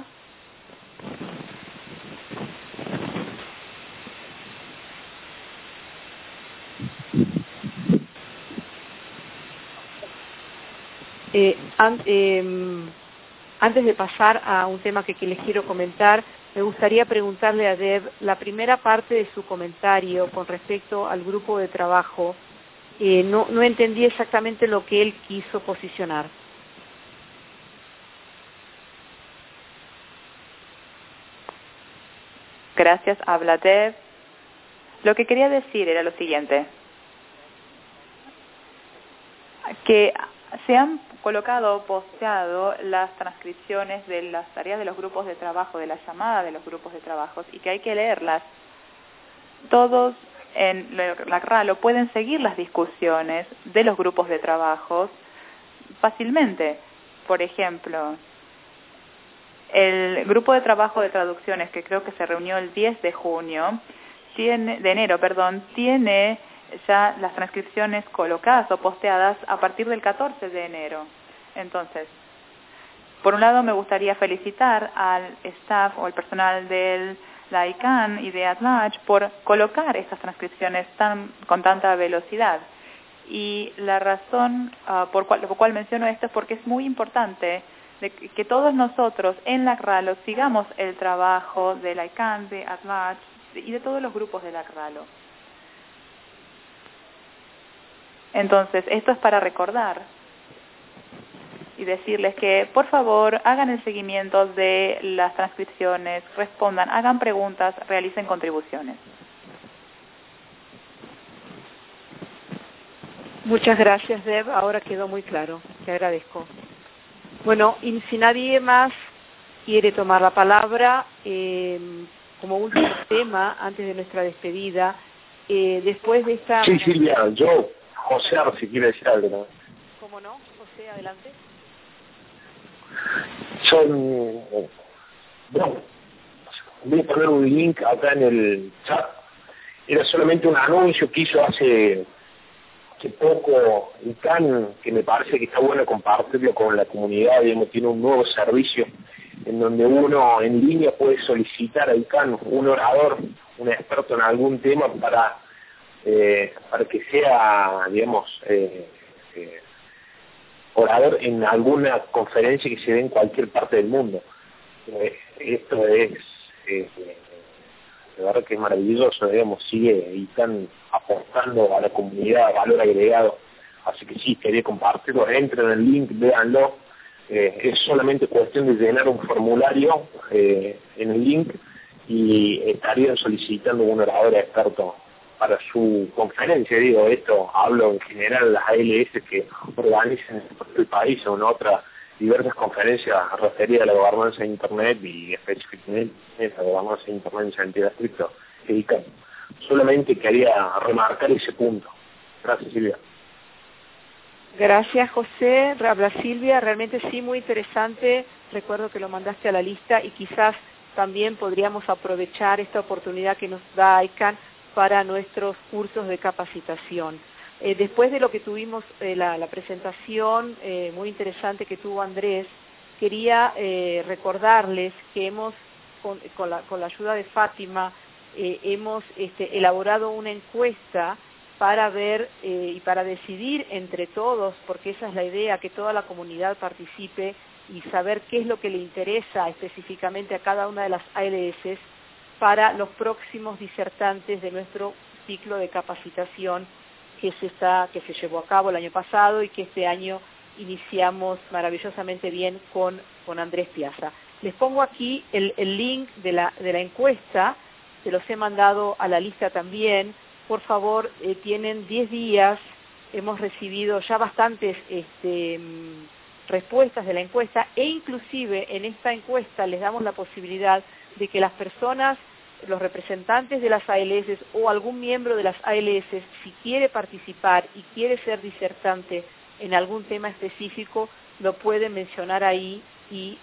Antes de pasar a un tema que les quiero comentar, me gustaría preguntarle a Deb la primera parte de su comentario con respecto al grupo de trabajo. No entendí exactamente lo que él quiso posicionar. Gracias, habla Deb. Lo que quería decir era lo siguiente, que se han colocado o posteado las transcripciones de las tareas de los grupos de trabajo, de la llamada de los grupos de trabajo, y que hay que leerlas. Todos en la CRALO pueden seguir las discusiones de los grupos de trabajo fácilmente. Por ejemplo, el grupo de trabajo de traducciones, que creo que se reunió el 10 de enero, tiene ya las transcripciones colocadas o posteadas a partir del 14 de enero. Entonces, por un lado me gustaría felicitar al staff o al personal de la ICANN y de AtLarge por colocar estas transcripciones con tanta velocidad. Y la razón por la cual menciono esto es porque es muy importante que todos nosotros en la CRALO sigamos el trabajo de la ICANN, de AtLarge y de todos los grupos de la CRALO. Entonces, esto es para recordar y decirles que, por favor, hagan el seguimiento de las transcripciones, respondan, hagan preguntas, realicen contribuciones. Muchas gracias, Deb. Ahora quedó muy claro. Te agradezco. Bueno, y si nadie más quiere tomar la palabra, como último tema, antes de nuestra despedida, después de esta... Sí, Silvia, José Arce quiere decir algo, ¿no? ¿Cómo no? José, adelante. Voy a poner un link acá en el chat. Era solamente un anuncio que hizo hace poco ICANN, que me parece que está bueno compartirlo con la comunidad. Digamos, tiene un nuevo servicio en donde uno en línea puede solicitar a ICANN un orador, un experto en algún tema para que sea, digamos, orador en alguna conferencia que se dé en cualquier parte del mundo. Esto es, de verdad que es maravilloso, digamos, sigue y están aportando a la comunidad valor agregado. Así que sí, quería compartirlo. Entren en el link, véanlo. Es solamente cuestión de llenar un formulario en el link y estarían solicitando un orador experto para su conferencia. Digo, esto hablo en general de las ALS que organizan en el país o en otras diversas conferencias referidas a la gobernanza de Internet y específicamente a la gobernanza de Internet en sentido estricto. Solamente quería remarcar ese punto. Gracias, Silvia. Gracias, José. Habla Silvia. Realmente sí, muy interesante. Recuerdo que lo mandaste a la lista y quizás también podríamos aprovechar esta oportunidad que nos da ICANN para nuestros cursos de capacitación. Después de lo que tuvimos, la presentación muy interesante que tuvo Andrés, quería recordarles que hemos, con la ayuda de Fátima, hemos elaborado una encuesta para ver y para decidir entre todos, porque esa es la idea, que toda la comunidad participe y saber qué es lo que le interesa específicamente a cada una de las ALS para los próximos disertantes de nuestro ciclo de capacitación que se llevó a cabo el año pasado y que este año iniciamos maravillosamente bien con Andrés Piazza. Les pongo aquí el link de la encuesta, se los he mandado a la lista también. Por favor, tienen 10 días, hemos recibido ya bastantes respuestas de la encuesta e inclusive en esta encuesta les damos la posibilidad de que las personas, los representantes de las ALS o algún miembro de las ALS, si quiere participar y quiere ser disertante en algún tema específico, lo puede mencionar ahí y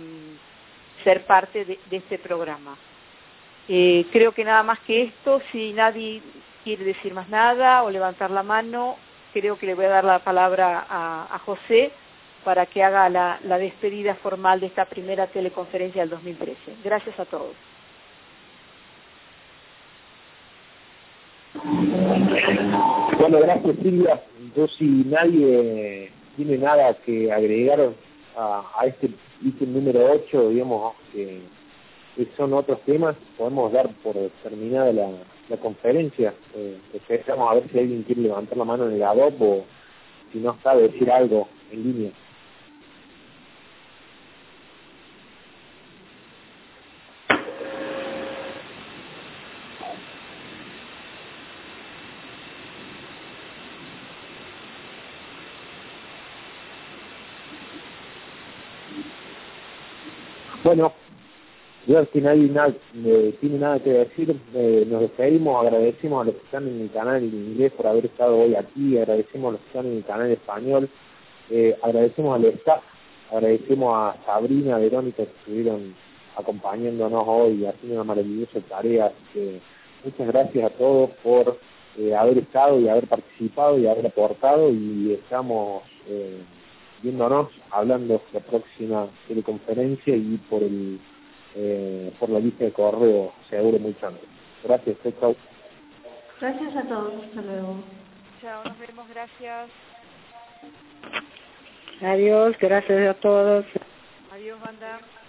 ser parte de este programa. Creo que nada más que esto, si nadie quiere decir más nada o levantar la mano, creo que le voy a dar la palabra a José para que haga la despedida formal de esta primera teleconferencia del 2013. Gracias a todos. Bueno, gracias, Silvia. Yo, si nadie tiene nada que agregar a este ítem número 8, digamos, que son otros temas, podemos dar por terminada la conferencia. Esperamos a ver si alguien quiere levantar la mano en el Adobe o si no sabe decir algo en línea. Bueno, ya si nadie tiene nada que decir, nos despedimos, agradecemos a los que están en el canal en inglés por haber estado hoy aquí, agradecemos a los que están en el canal en español, agradecemos al staff, agradecemos a Sabrina, a Verónica que estuvieron acompañándonos hoy y haciendo una maravillosa tarea. Muchas gracias a todos por haber estado y haber participado y haber aportado y estamos viéndonos, hablando la próxima teleconferencia y por la lista de correo, seguro mucho antes. Gracias, chao. Gracias a todos, hasta luego. Chao, nos vemos, gracias. Adiós, gracias a todos. Adiós, banda.